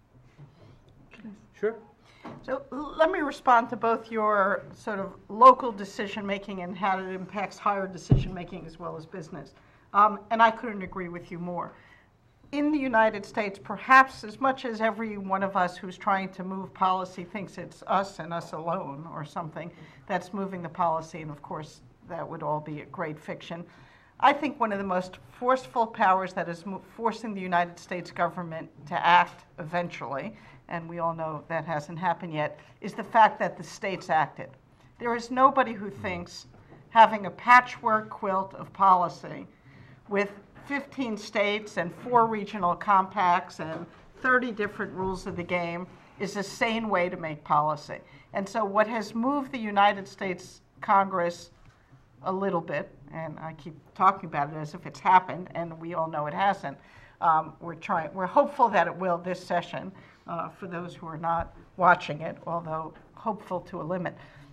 Sure. So let me respond to both your sort of local decision-making and how it impacts higher decision-making as well as business. And I couldn't agree with you more. In the United States, perhaps as much as every one of us who's trying to move policy thinks it's us and us alone or something that's moving the policy, and of course that would all be a great fiction, I think one of the most forceful powers that is forcing the United States government to act eventually, and we all know that hasn't happened yet, is the fact that the states acted. There is nobody who thinks having a patchwork quilt of policy with 15 states and 4 regional compacts and 30 different rules of the game is a sane way to make policy. And so what has moved the United States Congress a little bit, and I keep talking about it as if it's happened, and we all know it hasn't. We're hopeful that it will this session for those who are not watching it, although hopeful to a limit.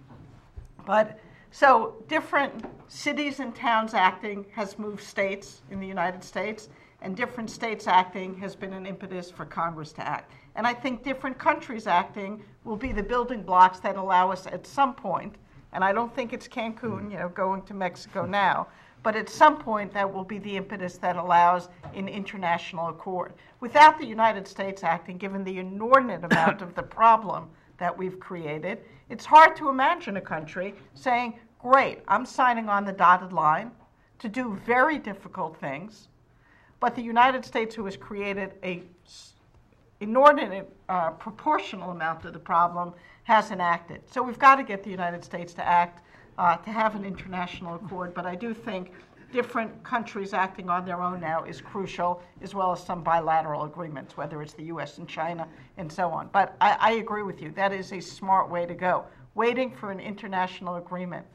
But so different cities and towns acting has moved states in the United States, and different states acting has been an impetus for Congress to act. And I think different countries acting will be the building blocks that allow us at some point, and I don't think it's Cancun, going to Mexico now, but at some point that will be the impetus that allows an international accord. Without the United States acting, given the inordinate amount of the problem that we've created, it's hard to imagine a country saying, great, I'm signing on the dotted line to do very difficult things, but the United States, who has created a inordinate proportional amount of the problem, hasn't acted. So we've got to get the United States to act, to have an international accord, but I do think different countries acting on their own now is crucial, as well as some bilateral agreements, whether it's the US and China and so on. But I agree with you, that is a smart way to go. Waiting for an international agreement,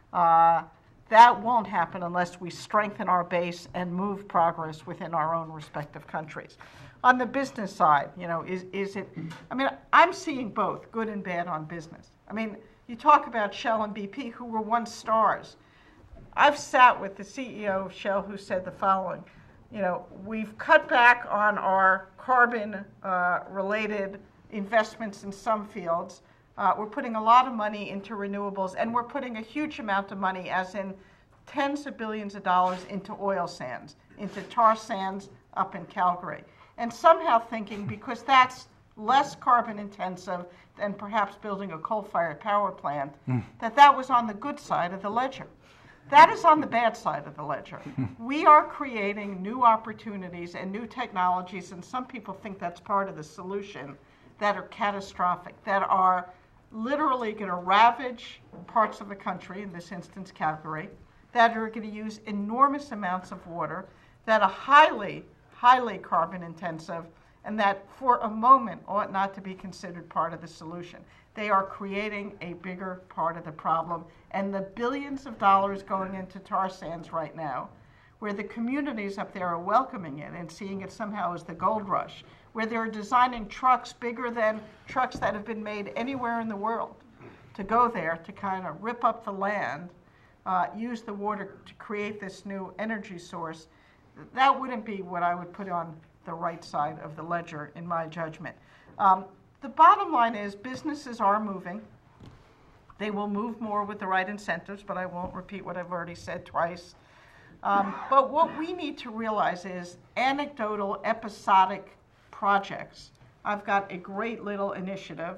that won't happen unless we strengthen our base and move progress within our own respective countries. On the business side, is it, I'm seeing both good and bad on business. You talk about Shell and BP, who were once stars. I've sat with the CEO of Shell who said the following, we've cut back on our carbon related investments in some fields. We're putting a lot of money into renewables, and we're putting a huge amount of money, as in tens of billions of dollars, into oil sands, into tar sands up in Calgary. And somehow thinking, because that's less carbon intensive than perhaps building a coal-fired power plant, that was on the good side of the ledger. That is on the bad side of the ledger. We are creating new opportunities and new technologies, and some people think that's part of the solution, that are catastrophic, that are literally going to ravage parts of the country, in this instance Calgary, that are going to use enormous amounts of water, that are highly carbon intensive, and that for a moment ought not to be considered part of the solution. They are creating a bigger part of the problem, and the billions of dollars going into tar sands right now, where the communities up there are welcoming it and seeing it somehow as the gold rush, where they're designing trucks bigger than trucks that have been made anywhere in the world to go there to kind of rip up the land, use the water to create this new energy source. That wouldn't be what I would put on the right side of the ledger, in my judgment. The bottom line is businesses are moving. They will move more with the right incentives, but I won't repeat what I've already said twice. But what we need to realize is anecdotal, episodic projects. I've got a great little initiative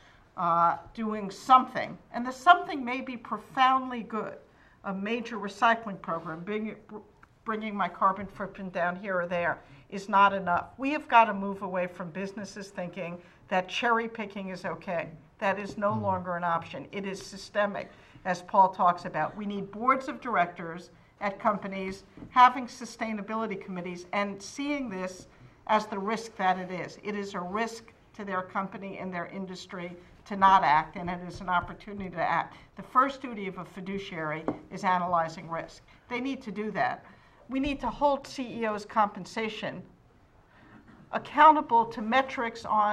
doing something, and the something may be profoundly good. A major recycling program, bringing my carbon footprint down here or there, is not enough. We have got to move away from businesses thinking that cherry picking is okay. That is no longer an option. It is systemic, as Paul talks about. We need boards of directors at companies having sustainability committees and seeing this as the risk that it is. It is a risk to their company and their industry to not act, and it is an opportunity to act. The first duty of a fiduciary is analyzing risk. They need to do that. We need to hold CEOs' compensation accountable to metrics on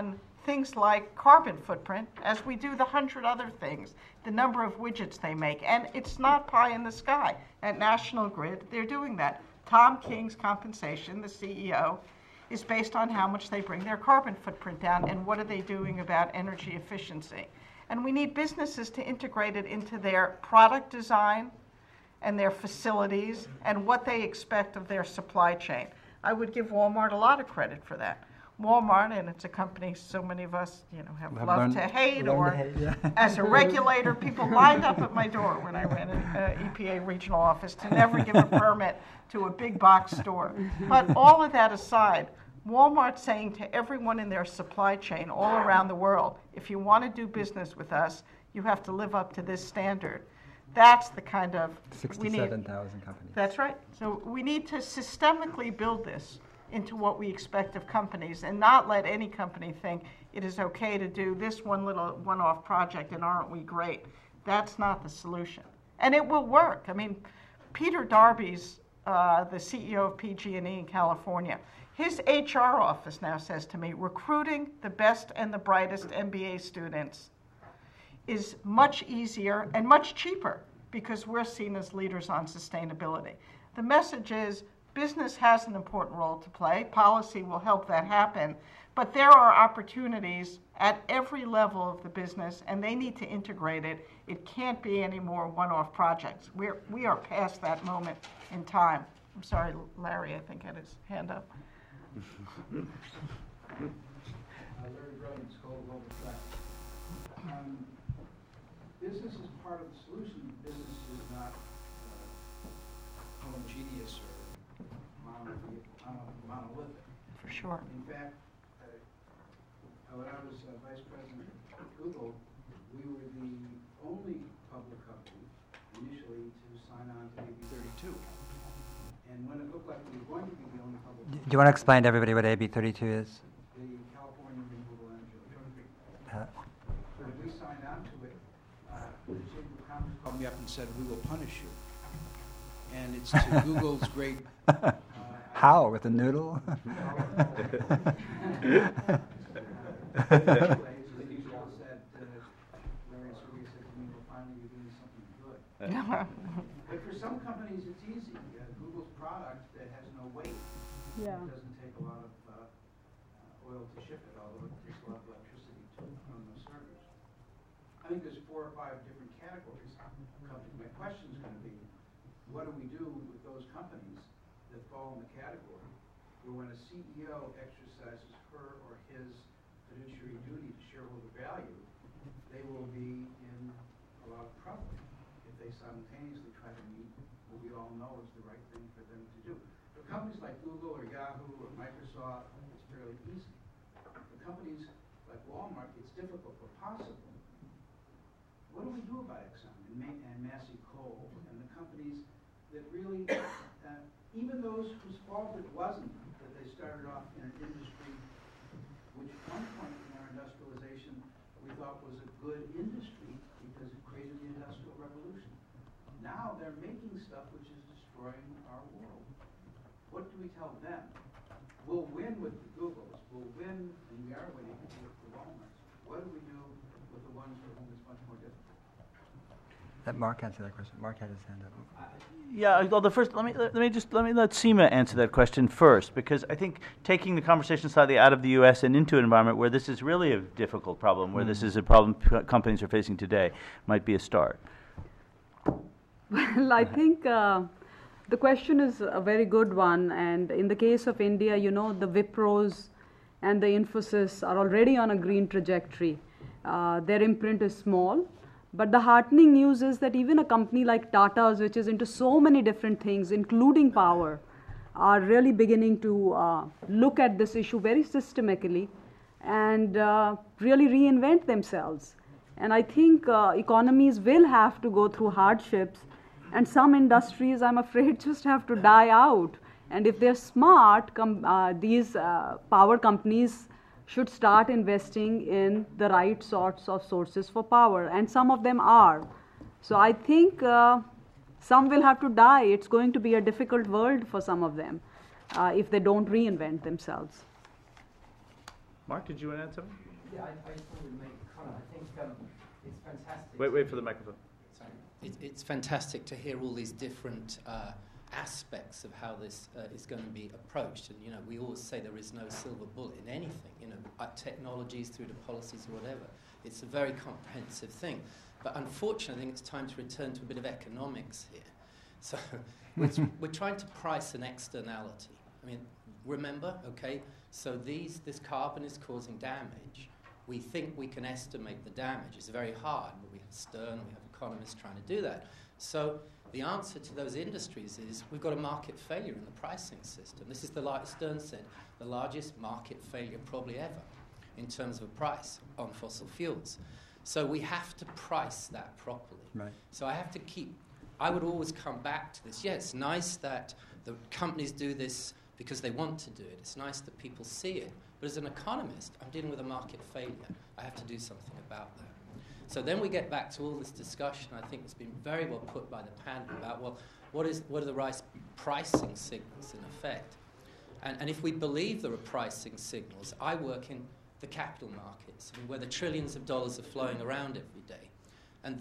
things like carbon footprint as we do the 100 other things, the number of widgets they make. And it's not pie in the sky. At National Grid, they're doing that. Tom King's compensation, the CEO, is based on how much they bring their carbon footprint down and what are they doing about energy efficiency. And we need businesses to integrate it into their product design and their facilities and what they expect of their supply chain. I would give Walmart a lot of credit for that. Walmart, and it's a company so many of us, have loved to hate, or as a regulator, people lined up at my door when I ran an EPA regional office to never give a permit to a big box store. But all of that aside, Walmart's saying to everyone in their supply chain all around the world, if you want to do business with us, you have to live up to this standard. That's the kind of 67,000 companies. That's right. So we need to systemically build this into what we expect of companies and not let any company think it is okay to do this one little one-off project and aren't we great. That's not the solution. And it will work. I mean, Peter Darby's the CEO of PG&E in California. His HR office now says to me, recruiting the best and the brightest MBA students is much easier and much cheaper because we're seen as leaders on sustainability. The message is business has an important role to play. Policy will help that happen. But there are opportunities at every level of the business, and they need to integrate it. It can't be any more one-off projects. We are past that moment in time. I'm sorry, Larry, I think, had his hand up. Larry Brilliant, School of Global Threat. Business is part of the solution. Business is not homogeneous or monolithic. For sure. In fact, when I was vice president at Google, we were the only public company initially to sign on to AB 32. And when it looked like we were going to be the only public company, Do you want to explain to everybody what AB 32 is? the California Renewable Energy Authority. Uh, When we signed on to it, the Chamber of Commerce called me up and said, "We will punish you." And it's to Google's great. How? With a noodle? They all said, Larry Sergey said to me, "Well, finally you're doing something good." But for some companies, it's easy. Google's product that has no weight. Yeah. It doesn't take a lot of oil to ship it, although it takes a lot of electricity to run those servers. I think there's 4 or 5 different categories of companies. My question is going to be, what do we do with those companies that fall in the category where when a CEO exercises her or his fiduciary duty to shareholder value, they will be in a lot of trouble if they simultaneously try to meet what we all know is the right thing for them to do. For companies like Google or Yahoo or Microsoft, it's fairly easy. For companies like Walmart, it's difficult but possible. What do we do about Exxon and Massey Coal and the companies that really, even those whose fault it wasn't, that they started off in an industry which at one point in our industrialization we thought was a good industry because it created the Industrial Revolution. Now they're making stuff which is destroying our world. What do we tell them? We'll win with the Googles, we'll win, and we are winning with the Walmarts. What do we do with the ones for whom it's much more difficult? Let Mark answer that question. Mark had his hand up. Yeah, well, let me let Seema answer that question first, because I think taking the conversation slightly out of the U.S. and into an environment where this is really a difficult problem, where this is a problem companies are facing today, might be a start. Well, I think the question is a very good one, and in the case of India, the Wipros and the Infosys are already on a green trajectory. Their imprint is small. But the heartening news is that even a company like Tata's, which is into so many different things, including power, are really beginning to look at this issue very systemically and really reinvent themselves. And I think economies will have to go through hardships, and some industries, I'm afraid, just have to die out. And if they're smart, these power companies should start investing in the right sorts of sources for power, and some of them are. So I think some will have to die. It's going to be a difficult world for some of them if they don't reinvent themselves. Mark, did you want to add something? Yeah, I just wanted to make a comment. I think it's fantastic. Wait for the microphone. Sorry. It's fantastic to hear all these different aspects of how this is going to be approached. And, we always say there is no silver bullet in anything, technologies through to policies or whatever. It's a very comprehensive thing. But unfortunately, I think it's time to return to a bit of economics here. So we're trying to price an externality. I mean, remember, okay, so this carbon is causing damage. We think we can estimate the damage. It's very hard, but we have Stern, we have economists trying to do that. So the answer to those industries is we've got a market failure in the pricing system. This is Stern said, the largest market failure probably ever in terms of a price on fossil fuels. So we have to price that properly. Right. So I would always come back to this. Yeah, it's nice that the companies do this because they want to do it. It's nice that people see it. But as an economist, I'm dealing with a market failure. I have to do something about that. So then we get back to all this discussion, I think it's been very well put by the panel about, well, what are the right pricing signals in effect? And if we believe there are pricing signals, I work in the capital markets, where the trillions of dollars are flowing around every day. And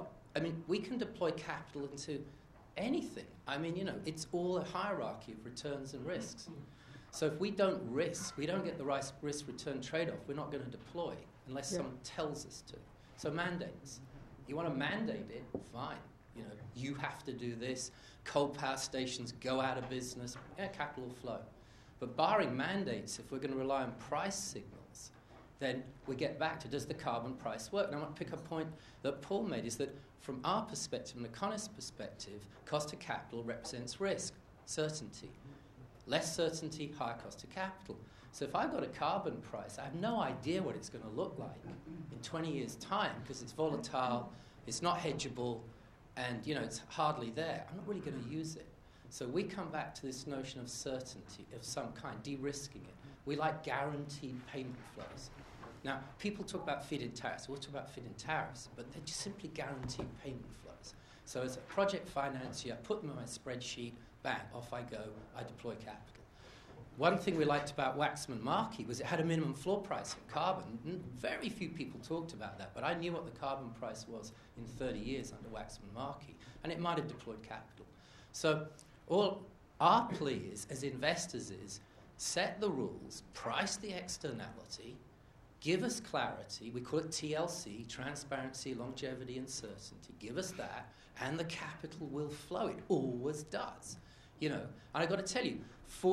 we can deploy capital into anything. It's all a hierarchy of returns and risks. So if we don't risk, we don't get the right risk-return trade-off, we're not going to deploy unless someone tells us to. So mandates. You want to mandate it, fine. You have to do this. Coal power stations go out of business. Yeah, capital will flow. But barring mandates, if we're going to rely on price signals, then we get back to, does the carbon price work? And I want to pick a point that Paul made, is that from our perspective, an economist's perspective, cost of capital represents risk, certainty. Less certainty, higher cost of capital. So if I've got a carbon price, I have no idea what it's going to look like in 20 years' time, because it's volatile, it's not hedgeable, and it's hardly there. I'm not really going to use it. So we come back to this notion of certainty of some kind, de-risking it. We like guaranteed payment flows. Now, people talk about feed-in tariffs. We'll talk about feed-in tariffs, but they're just simply guaranteed payment flows. So as a project financier, I put them on my spreadsheet, bang, off I go, I deploy capital. One thing we liked about Waxman-Markey was it had a minimum floor price of carbon. Very few people talked about that, but I knew what the carbon price was in 30 years under Waxman-Markey, and it might have deployed capital. So all our plea is, as investors, is set the rules, price the externality, give us clarity. We call it TLC, transparency, longevity, and certainty. Give us that, and the capital will flow. It always does. And I've got to tell you,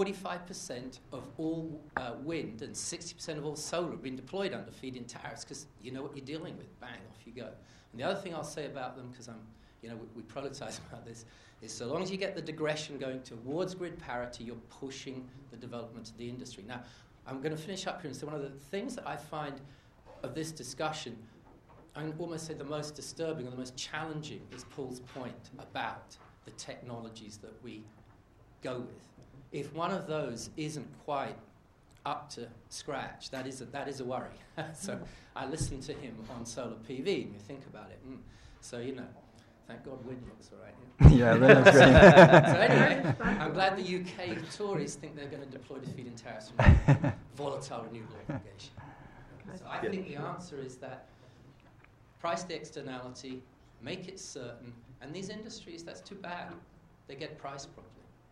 45% of all wind and 60% of all solar have been deployed under feed-in tariffs, because you know what you're dealing with. Bang, off you go. And the other thing I'll say about them, because we proletize about this, is so long as you get the digression going towards grid parity, you're pushing the development of the industry. Now, I'm going to finish up here and say one of the things that I find of this discussion, I can almost say the most disturbing or the most challenging, is Paul's point about the technologies that we go with. If one of those isn't quite up to scratch, that is a worry. So I listened to him on solar PV, and you think about it. So, thank God wind looks all right. Yeah, that looks great. So anyway, I'm glad the UK Tories think they're going to deploy the feed-in tariffs from volatile renewable obligation. So I think the answer is that price the externality, make it certain, and these industries, that's too bad. They get priced properly.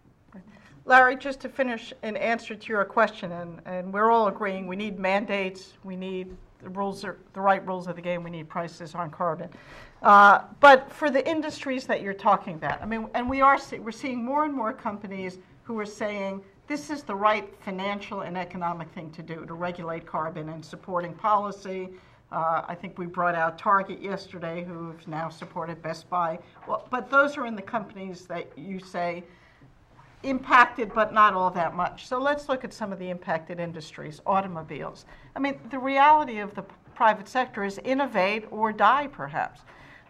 Larry, just to finish an answer to your question, and we're all agreeing we need mandates, we need the right rules of the game, we need prices on carbon. But for the industries that you're talking about, and we're seeing more and more companies who are saying this is the right financial and economic thing to do, to regulate carbon and supporting policy. I think we brought out Target yesterday, who've now supported Best Buy. Well, but those are in the companies that you say impacted, but not all that much. So let's look at some of the impacted industries, automobiles. The reality of the private sector is innovate or die, perhaps.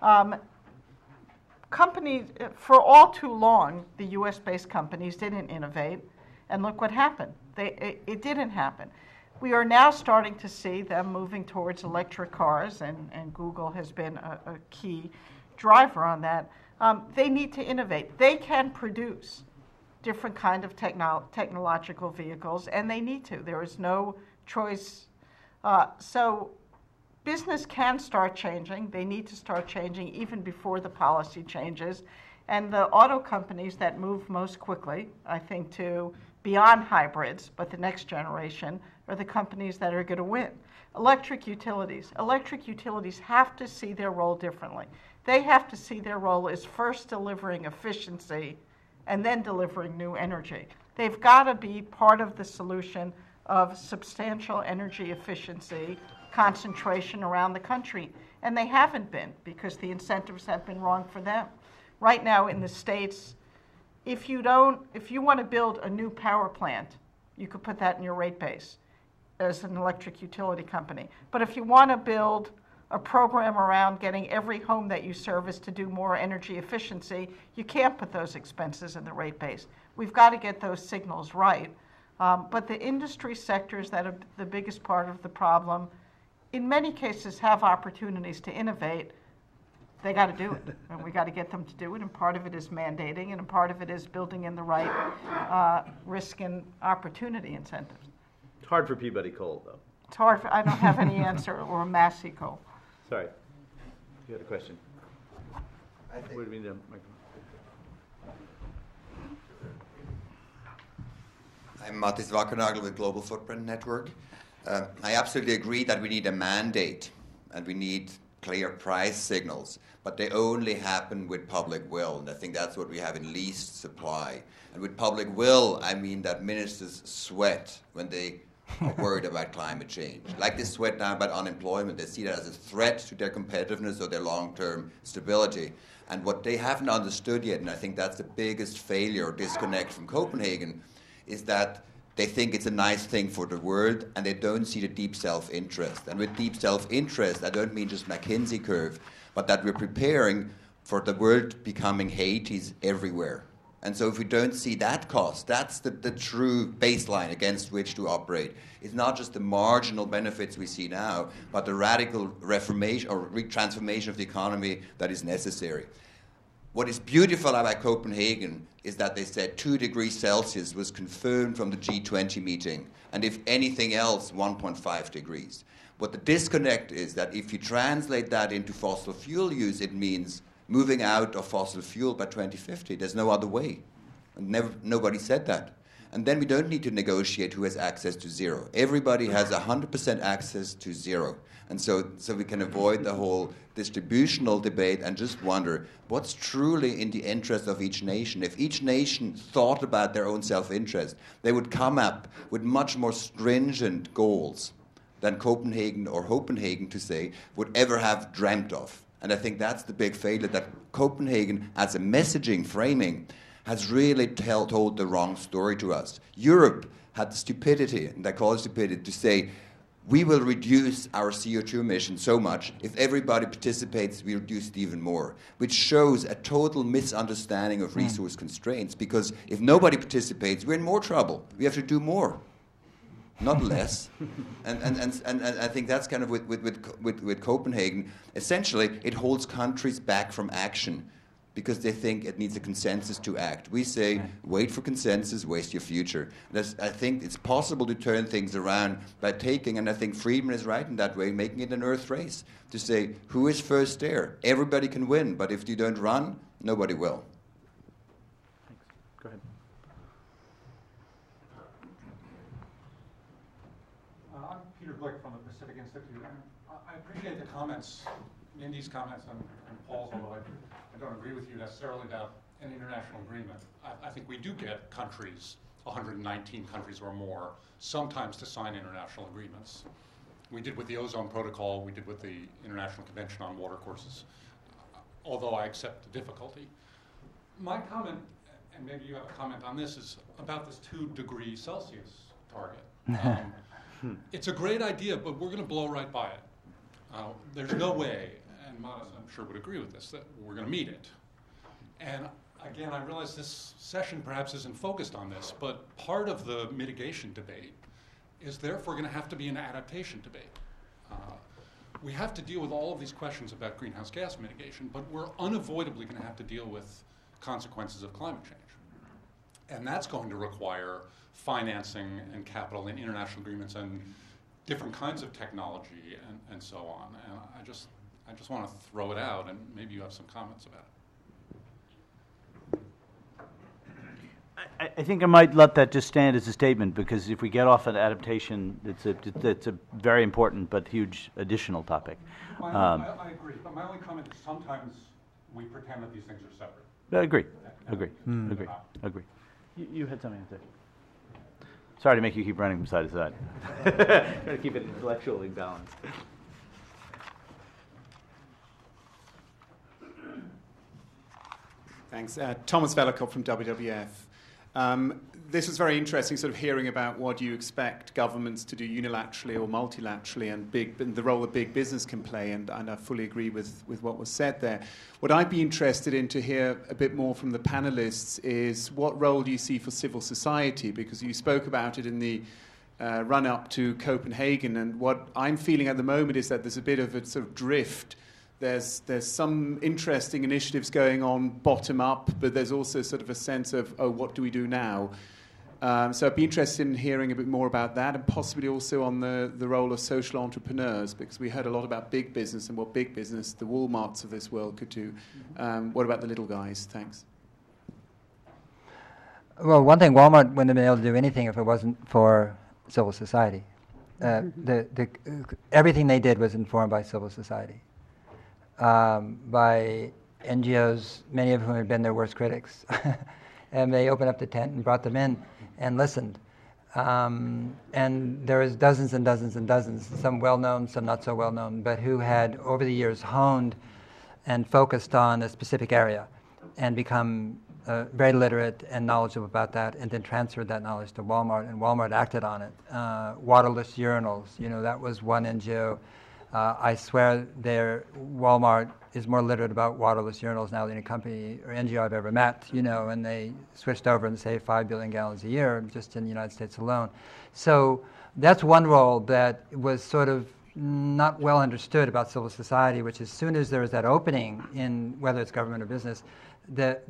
Companies, for all too long, the US-based companies didn't innovate, and look what happened. It didn't happen. We are now starting to see them moving towards electric cars, and Google has been a key driver on that. They need to innovate. They can produce different kind of technological vehicles, and they need to. There is no choice So business can start changing. They need to start changing even before the policy changes. And the auto companies that move most quickly, I think, to beyond hybrids, but the next generation, are the companies that are going to win. Electric utilities have to see their role differently. They have to see their role as first delivering efficiency and then delivering new energy. They've got to be part of the solution of substantial energy efficiency concentration around the country. And they haven't been, because the incentives have been wrong for them. Right now in the States, if you want to build a new power plant, you could put that in your rate base as an electric utility company. But if you want to build a program around getting every home that you service to do more energy efficiency, you can't put those expenses in the rate base. We've got to get those signals right. But the industry sectors that are the biggest part of the problem, in many cases, have opportunities to innovate. They got to do it, and we got to get them to do it. And part of it is mandating, and part of it is building in the right risk and opportunity incentives. It's hard for Peabody Coal, though. It's hard. I don't have any answer, or Massey Coal. Sorry, you had a question. I think Where do we need a microphone? I'm Mattis Wackernagel with Global Footprint Network. I absolutely agree that we need a mandate and we need clear price signals, but they only happen with public will, and I think that's what we have in least supply. And with public will, I mean that ministers sweat when they are worried about climate change. Like they sweat now about unemployment. They see that as a threat to their competitiveness or their long-term stability. And what they haven't understood yet, and I think that's the biggest failure or disconnect from Copenhagen, is that they think it's a nice thing for the world, and they don't see the deep self-interest. And with deep self-interest, I don't mean just McKinsey curve, but that we're preparing for the world becoming Hades everywhere. And so if we don't see that cost, that's the true baseline against which to operate. It's not just the marginal benefits we see now, but the radical reformation or transformation of the economy that is necessary. What is beautiful about Copenhagen is that they said 2 degrees Celsius was confirmed from the G20 meeting, and if anything else, 1.5 degrees. What the disconnect is that if you translate that into fossil fuel use, it means moving out of fossil fuel by 2050. There's no other way. And nobody said that. And then we don't need to negotiate who has access to zero. Everybody has 100% access to zero. And so we can avoid the whole distributional debate and just wonder what's truly in the interest of each nation. If each nation thought about their own self-interest, they would come up with much more stringent goals than Copenhagen or Hopenhagen, to say, would ever have dreamt of. And I think that's the big failure, that Copenhagen, as a messaging framing, has really told the wrong story to us. Europe had the stupidity, and I call it stupidity, to say, we will reduce our CO2 emissions so much. If everybody participates, we reduce it even more, which shows a total misunderstanding of resource constraints, because if nobody participates, we're in more trouble. We have to do more, not less. And I think that's kind of with Copenhagen. Essentially, it holds countries back from action because they think it needs a consensus to act. We say, wait for consensus, waste your future. I think it's possible to turn things around by taking, and I think Friedman is right in that way, making it an earth race, to say, who is first there? Everybody can win, but if you don't run, nobody will. Thanks. Go ahead. I'm Peter Glick from the Pacific Institute. I appreciate the comments, Mindy's comments and Paul's, although I don't agree with you necessarily about an international agreement. I think we do get countries, 119 countries or more, sometimes to sign international agreements. We did with the Ozone Protocol, we did with the International Convention on Watercourses, although I accept the difficulty. My comment, and maybe you have a comment on this, is about this 2 degrees Celsius target. It's a great idea, but we're going to blow right by it. There's no way, and Mattis, I'm sure would agree with this, that we're going to meet it. And again, I realize this session perhaps isn't focused on this, but part of the mitigation debate is therefore going to have to be an adaptation debate. We have to deal with all of these questions about greenhouse gas mitigation, but we're unavoidably going to have to deal with consequences of climate change. And that's going to require financing and capital and international agreements and different kinds of technology and so on. And I just want to throw it out, and maybe you have some comments about it. I think I might let that just stand as a statement, because if we get off an adaptation, it's a very important but huge additional topic. I agree, but my only comment is sometimes we pretend that these things are separate. Agree. You had something to say. Sorry to make you keep running from side to side. Trying to keep it intellectually balanced. Thanks. Thomas Velikov from WWF. This was very interesting, sort of hearing about what you expect governments to do unilaterally or multilaterally, and the role that big business can play, and I fully agree with what was said there. What I'd be interested in to hear a bit more from the panelists is, what role do you see for civil society? Because you spoke about it in the run-up to Copenhagen, and what I'm feeling at the moment is that there's a bit of a sort of drift. There's some interesting initiatives going on bottom up, but there's also sort of a sense of, oh, what do we do now? So I'd be interested in hearing a bit more about that, and possibly also on the role of social entrepreneurs, because we heard a lot about big business and what big business, the Walmarts of this world, could do. What about the little guys? Thanks. Well, one thing, Walmart wouldn't have been able to do anything if it wasn't for civil society. Everything they did was informed by civil society. By NGOs, many of whom had been their worst critics. And they opened up the tent and brought them in and listened. And there was dozens and dozens and dozens, some well-known, some not so well-known, but who had, over the years, honed and focused on a specific area and become very literate and knowledgeable about that, and then transferred that knowledge to Walmart, and Walmart acted on it. Waterless urinals, that was one NGO. I swear Walmart is more literate about waterless urinals now than any company or NGO I've ever met, and they switched over and saved 5 billion gallons a year just in the United States alone. So that's one role that was sort of not well understood about civil society, which as soon as there was that opening in whether it's government or business, there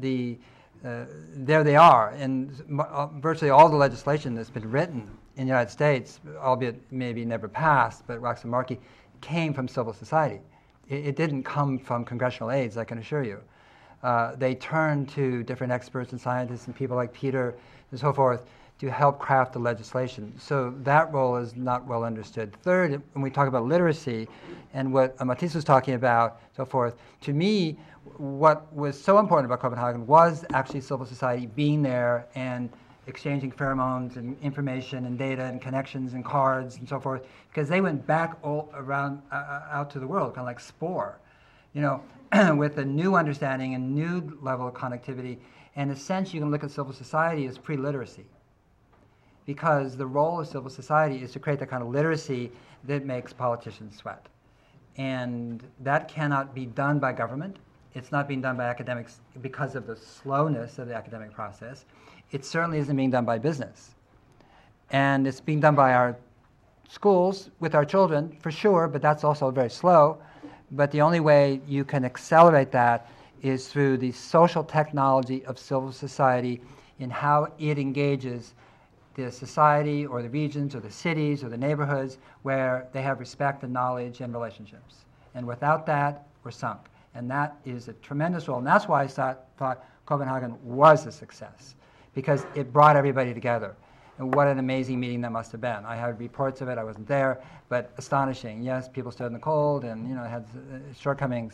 they are. And virtually all the legislation that's been written in the United States, albeit maybe never passed, but Roxanne Markey, came from civil society. It didn't come from congressional aides, I can assure you. They turned to different experts and scientists and people like Peter and so forth to help craft the legislation. So that role is not well understood. Third, when we talk about literacy and what Matthijs was talking about, so forth, to me, what was so important about Copenhagen was actually civil society being there and exchanging pheromones and information and data and connections and cards and so forth, because they went back all around out to the world, kind of like Spore, with a new understanding and new level of connectivity. And in a sense, you can look at civil society as pre-literacy, because the role of civil society is to create the kind of literacy that makes politicians sweat. And that cannot be done by government. It's not being done by academics because of the slowness of the academic process. It certainly isn't being done by business. And it's being done by our schools with our children, for sure, but that's also very slow. But the only way you can accelerate that is through the social technology of civil society in how it engages the society or the regions or the cities or the neighborhoods where they have respect and knowledge and relationships. And without that, we're sunk. And that is a tremendous role. And that's why I thought Copenhagen was a success, because it brought everybody together. And what an amazing meeting that must have been. I had reports of it. I wasn't there, but astonishing. Yes, people stood in the cold and had shortcomings.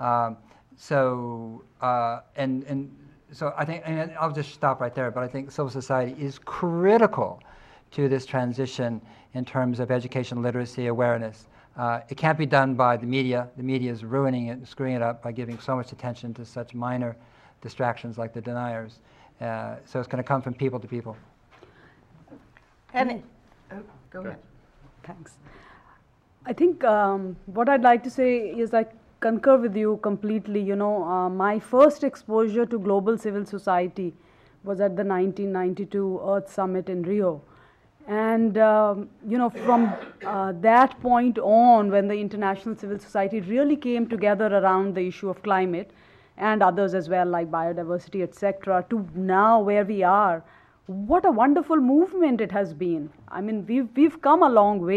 So I think, and I'll just stop right there, but I think civil society is critical to this transition in terms of education, literacy, awareness. It can't be done by the media. The media is ruining it and screwing it up by giving so much attention to such minor distractions like the deniers. So it's going to come from people to people. And go ahead. Thanks. I think what I'd like to say is I concur with you completely. My first exposure to global civil society was at the 1992 Earth Summit in Rio. And, from that point on, when the international civil society really came together around the issue of climate and others as well, like biodiversity, etc., to now where we are, what a wonderful movement it has been. I mean, we've come a long way.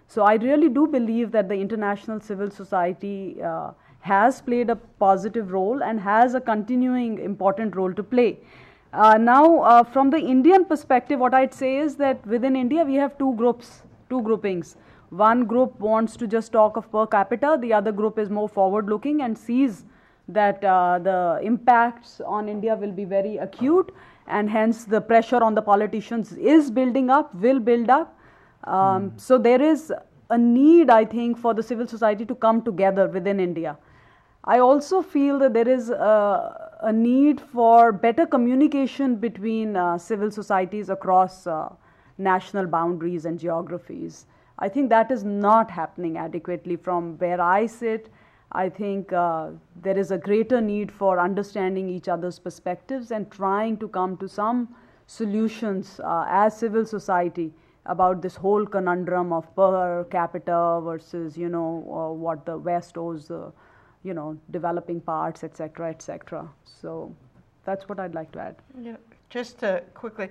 So I really do believe that the international civil society has played a positive role and has a continuing important role to play. Now, from the Indian perspective, what I'd say is that within India we have two groupings. One group wants to just talk of per capita, the other group is more forward-looking and sees that the impacts on India will be very acute, and hence the pressure on the politicians is building up, will build up. So there is a need, I think, for the civil society to come together within India. I also feel that there is a need for better communication between civil societies across national boundaries and geographies. I think that is not happening adequately from where I sit. I think there is a greater need for understanding each other's perspectives and trying to come to some solutions as civil society about this whole conundrum of per capita versus, what the West owes the, developing parts, etc., etc. So that's what I'd like to add. Just quickly,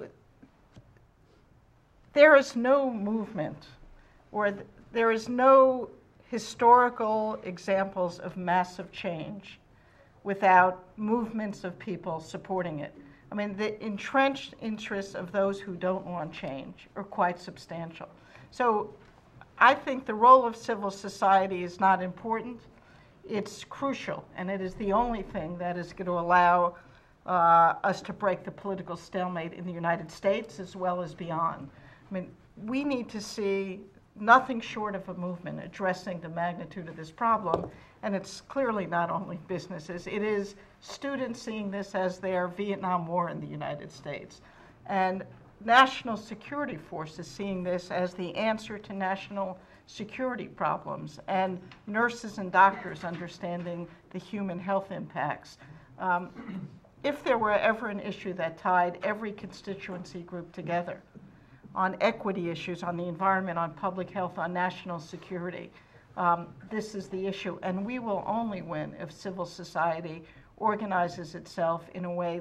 there is no movement or there is no historical examples of massive change without movements of people supporting it. I mean, the entrenched interests of those who don't want change are quite substantial. So I think the role of civil society is not important. It's crucial, and it is the only thing that is going to allow us to break the political stalemate in the United States as well as beyond. I mean, we need to see nothing short of a movement addressing the magnitude of this problem, and it's clearly not only businesses. It is students seeing this as their Vietnam War in the United States, and national security forces seeing this as the answer to national security problems, and nurses and doctors understanding the human health impacts. If there were ever an issue that tied every constituency group together on equity issues, on the environment, on public health, on national security, this is the issue. And we will only win if civil society organizes itself in a way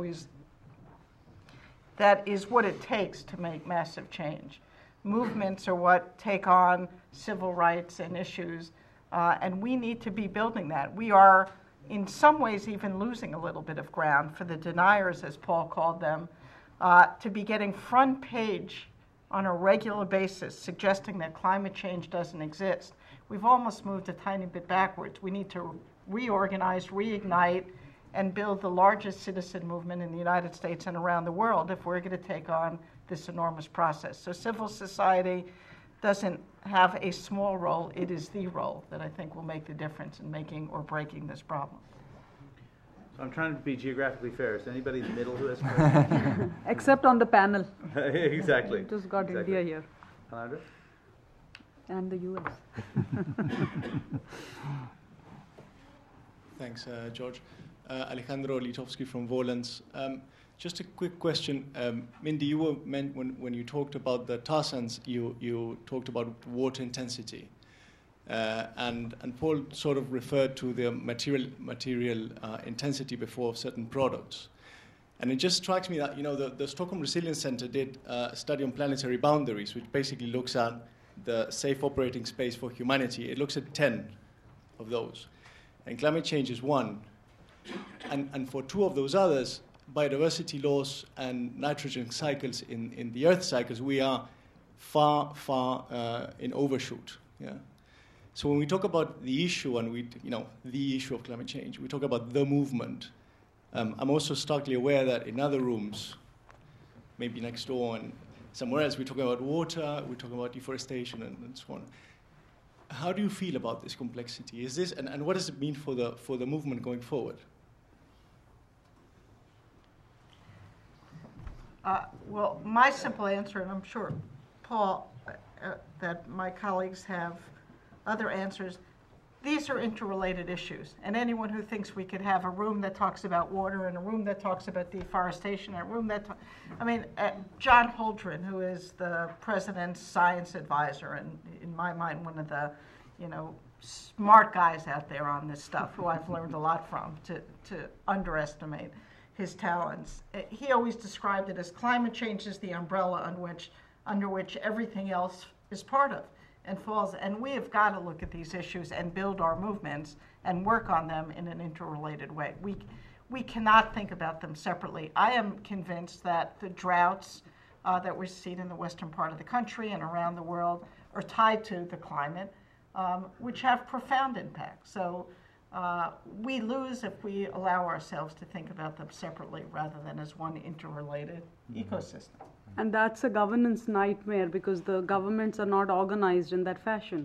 that is what it takes to make massive change. Movements are what take on civil rights and issues, and we need to be building that. We are, in some ways, even losing a little bit of ground for the deniers, as Paul called them, to be getting front page on a regular basis suggesting that climate change doesn't exist. We've almost moved a tiny bit backwards. We need to reorganize, reignite, and build the largest citizen movement in the United States and around the world if we're going to take on this enormous process. So civil society doesn't have a small role, it is the role that I think will make the difference in making or breaking this problem. So I'm trying to be geographically fair. Is anybody in the middle who has questions? Except on the panel. Exactly. We just got exactly. India here. Alejandra? And the US. Thanks, George. Alejandro Litovsky from Volans. Just a quick question. Mindy, you were when you talked about the tar sands, you talked about water intensity. And Paul sort of referred to the material intensity before of certain products. And it just strikes me that, the Stockholm Resilience Center did a study on planetary boundaries, which basically looks at the safe operating space for humanity. It looks at 10 of those. And climate change is one. And for two of those others, biodiversity loss and nitrogen cycles in the Earth cycles, we are far in overshoot. Yeah. So when we talk about the issue and the issue of climate change, we talk about the movement. I'm also starkly aware that in other rooms, maybe next door and somewhere else, we're talking about water, we're talking about deforestation and so on. How do you feel about this complexity? Is this and what does it mean for the movement going forward? Well, my simple answer, and I'm sure, Paul, that my colleagues have other answers, these are interrelated issues. And anyone who thinks we could have a room that talks about water and a room that talks about deforestation and a room that John Holdren, who is the president's science advisor, and in my mind, one of the, smart guys out there on this stuff, who I've learned a lot from, to underestimate his talents. He always described it as climate change is the umbrella under which everything else is part of. and falls. And we have got to look at these issues and build our movements and work on them in an interrelated way. We cannot think about them separately. I am convinced that the droughts that we're seeing in the western part of the country and around the world are tied to the climate, which have profound impacts. So we lose if we allow ourselves to think about them separately rather than as one interrelated ecosystem. And that's a governance nightmare because the governments are not organized in that fashion.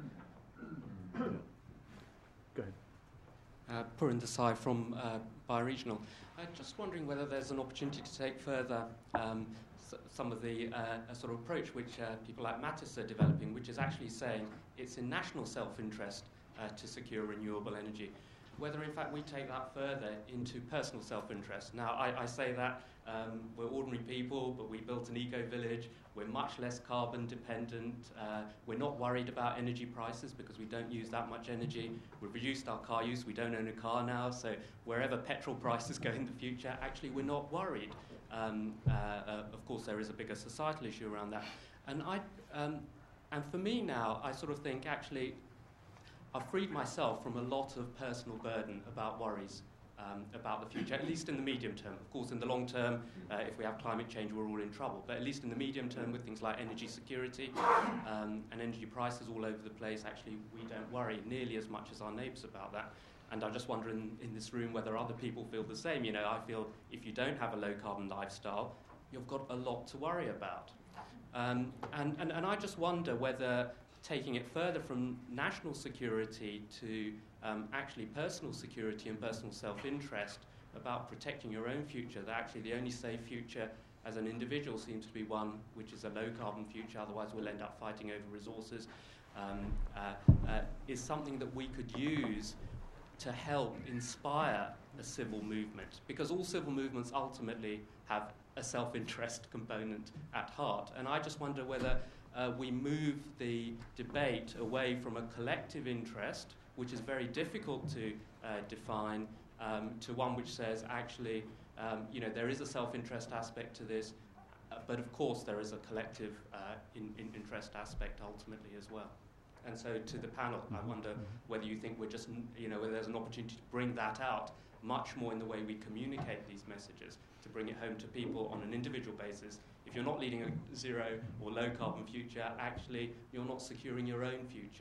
Go ahead. Purin Desai from Bioregional. Just wondering whether there's an opportunity to take further some of the sort of approach which people like Mattis are developing, which is actually saying it's in national self-interest to secure renewable energy. Whether in fact we take that further into personal self-interest. Now I say that we're ordinary people, but we built an eco-village, we're much less carbon dependent, we're not worried about energy prices because we don't use that much energy, we've reduced our car use, we don't own a car now, so wherever petrol prices go in the future, actually we're not worried. Of course there is a bigger societal issue around that. And for me now, I sort of think actually I've freed myself from a lot of personal burden about worries about the future, at least in the medium term. Of course, in the long term, if we have climate change, we're all in trouble. But at least in the medium term, with things like energy security and energy prices all over the place, actually, we don't worry nearly as much as our neighbours about that. And I just wonder in this room whether other people feel the same. You know, I feel if you don't have a low-carbon lifestyle, you've got a lot to worry about. And I just wonder whether taking it further from national security to actually personal security and personal self-interest about protecting your own future, that actually the only safe future as an individual seems to be one which is a low-carbon future, otherwise we'll end up fighting over resources, is something that we could use to help inspire a civil movement, because all civil movements ultimately have a self-interest component at heart. And I just wonder whether we move the debate away from a collective interest, which is very difficult to define, to one which says actually, there is a self-interest aspect to this, but of course there is a collective interest aspect ultimately as well. And so to the panel, I wonder whether you think we're just, whether there's an opportunity to bring that out much more in the way we communicate these messages, to bring it home to people on an individual basis. If you're not leading a zero or low carbon future, actually you're not securing your own future.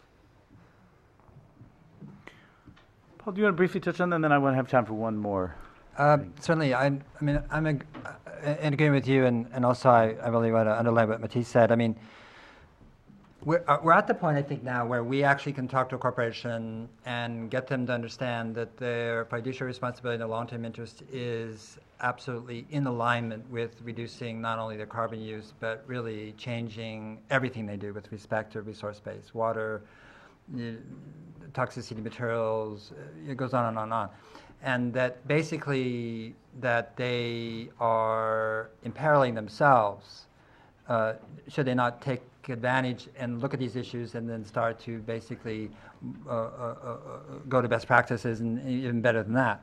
Paul, do you want to briefly touch on that, and then I want to have time for one more? Certainly. I'm in agreement with you, and also I really want to underline what Matisse said. I mean, we're at the point, I think, now where we actually can talk to a corporation and get them to understand that their fiduciary responsibility in the long-term interest is absolutely in alignment with reducing not only their carbon use, but really changing everything they do with respect to resource base, water, toxicity materials, it goes on and on and on. And that basically that they are imperiling themselves should they not take advantage and look at these issues and then start to basically go to best practices and even better than that.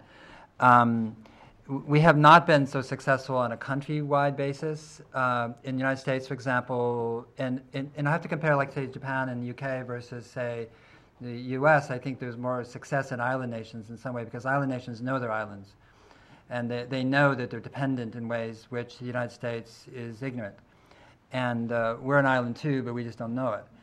We have not been so successful on a countrywide basis. In the United States, for example, and I have to compare, like, say, Japan and the UK versus, say, the US. I think there's more success in island nations in some way because island nations know their islands. And they know that they're dependent in ways which the United States is ignorant. And we're an island too, but we just don't know it.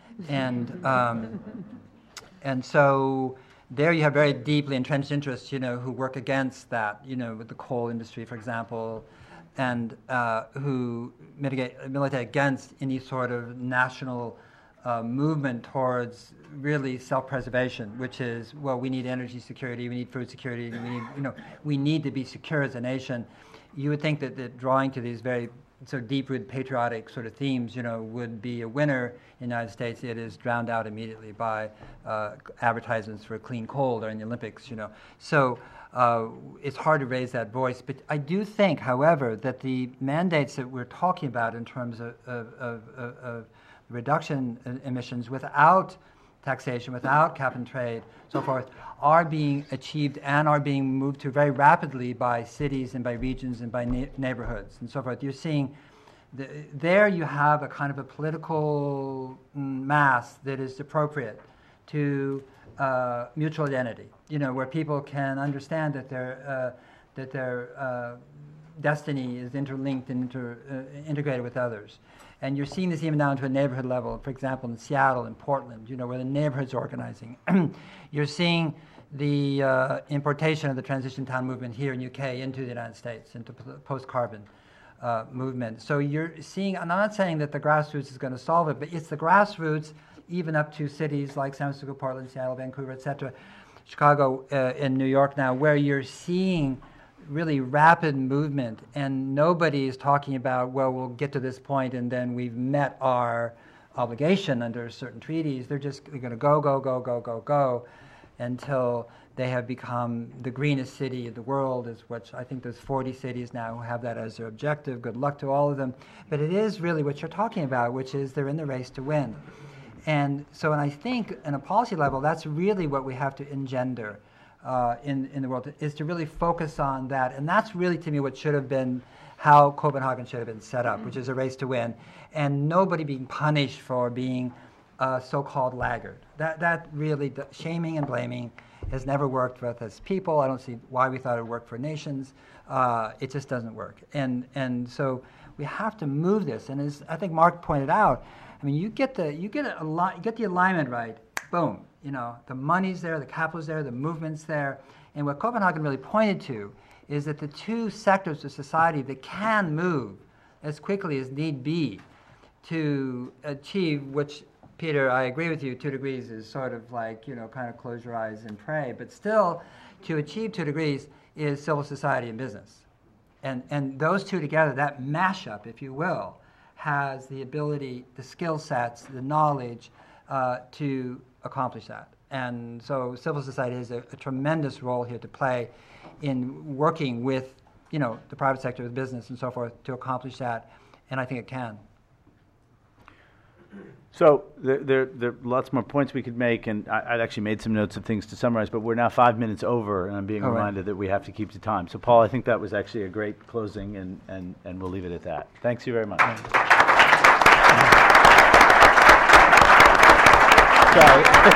And so there you have very deeply entrenched interests, who work against that, with the coal industry, for example, and who militate against any sort of national movement towards really self-preservation, which is, well, we need energy security, we need food security, we need to be secure as a nation. You would think that drawing to these very sort of deep-rooted patriotic sort of themes, would be a winner in the United States. It is drowned out immediately by advertisements for clean coal during the Olympics, So it's hard to raise that voice. But I do think, however, that the mandates that we're talking about in terms of reduction in emissions without taxation, without cap and trade, so forth, are being achieved and are being moved to very rapidly by cities and by regions and by neighborhoods and so forth. You're seeing There you have a kind of a political mass that is appropriate to mutual identity, where people can understand that their destiny is interlinked and integrated with others. And you're seeing this even down to a neighborhood level. For example, in Seattle and Portland, where the neighborhood's organizing. You're seeing the importation of the transition town movement here in UK into the United States, into post-carbon movement. So you're seeing, I'm not saying that the grassroots is going to solve it, but it's the grassroots even up to cities like San Francisco, Portland, Seattle, Vancouver, etc., Chicago, and New York now, where you're seeing really rapid movement, and nobody is talking about, well, we'll get to this point and then we've met our obligation under certain treaties. They're going to go until they have become the greenest city in the world, which I think there's 40 cities now who have that as their objective. Good luck to all of them. But it is really what you're talking about, which is they're in the race to win. And so, and I think on a policy level, that's really what we have to engender in the world, is to really focus on that. And that's really, to me, what should have been how Copenhagen should have been set up, which is a race to win, and nobody being punished for being a so-called laggard. That really, shaming and blaming has never worked with us people. I don't see why we thought it would work for nations. It just doesn't work. And so we have to move this. And as I think Mark pointed out, I mean, you get the alignment right, boom. The money's there, the capital's there, the movement's there. And what Copenhagen really pointed to is that the two sectors of society that can move as quickly as need be to achieve, which, Peter, I agree with you, 2 degrees is sort of like, kind of close your eyes and pray. But still, to achieve 2 degrees is civil society and business. And those two together, that mashup, if you will, has the ability, the skill sets, the knowledge to accomplish that. And so civil society has a tremendous role here to play in working with, the private sector, with business and so forth, to accomplish that. And I think it can. So there are lots more points we could make, and I'd actually made some notes of things to summarize, but we're now 5 minutes over, and I'm being reminded that we have to keep to time. So, Paul, I think that was actually a great closing, and we'll leave it at that. Thanks you very much. Sorry.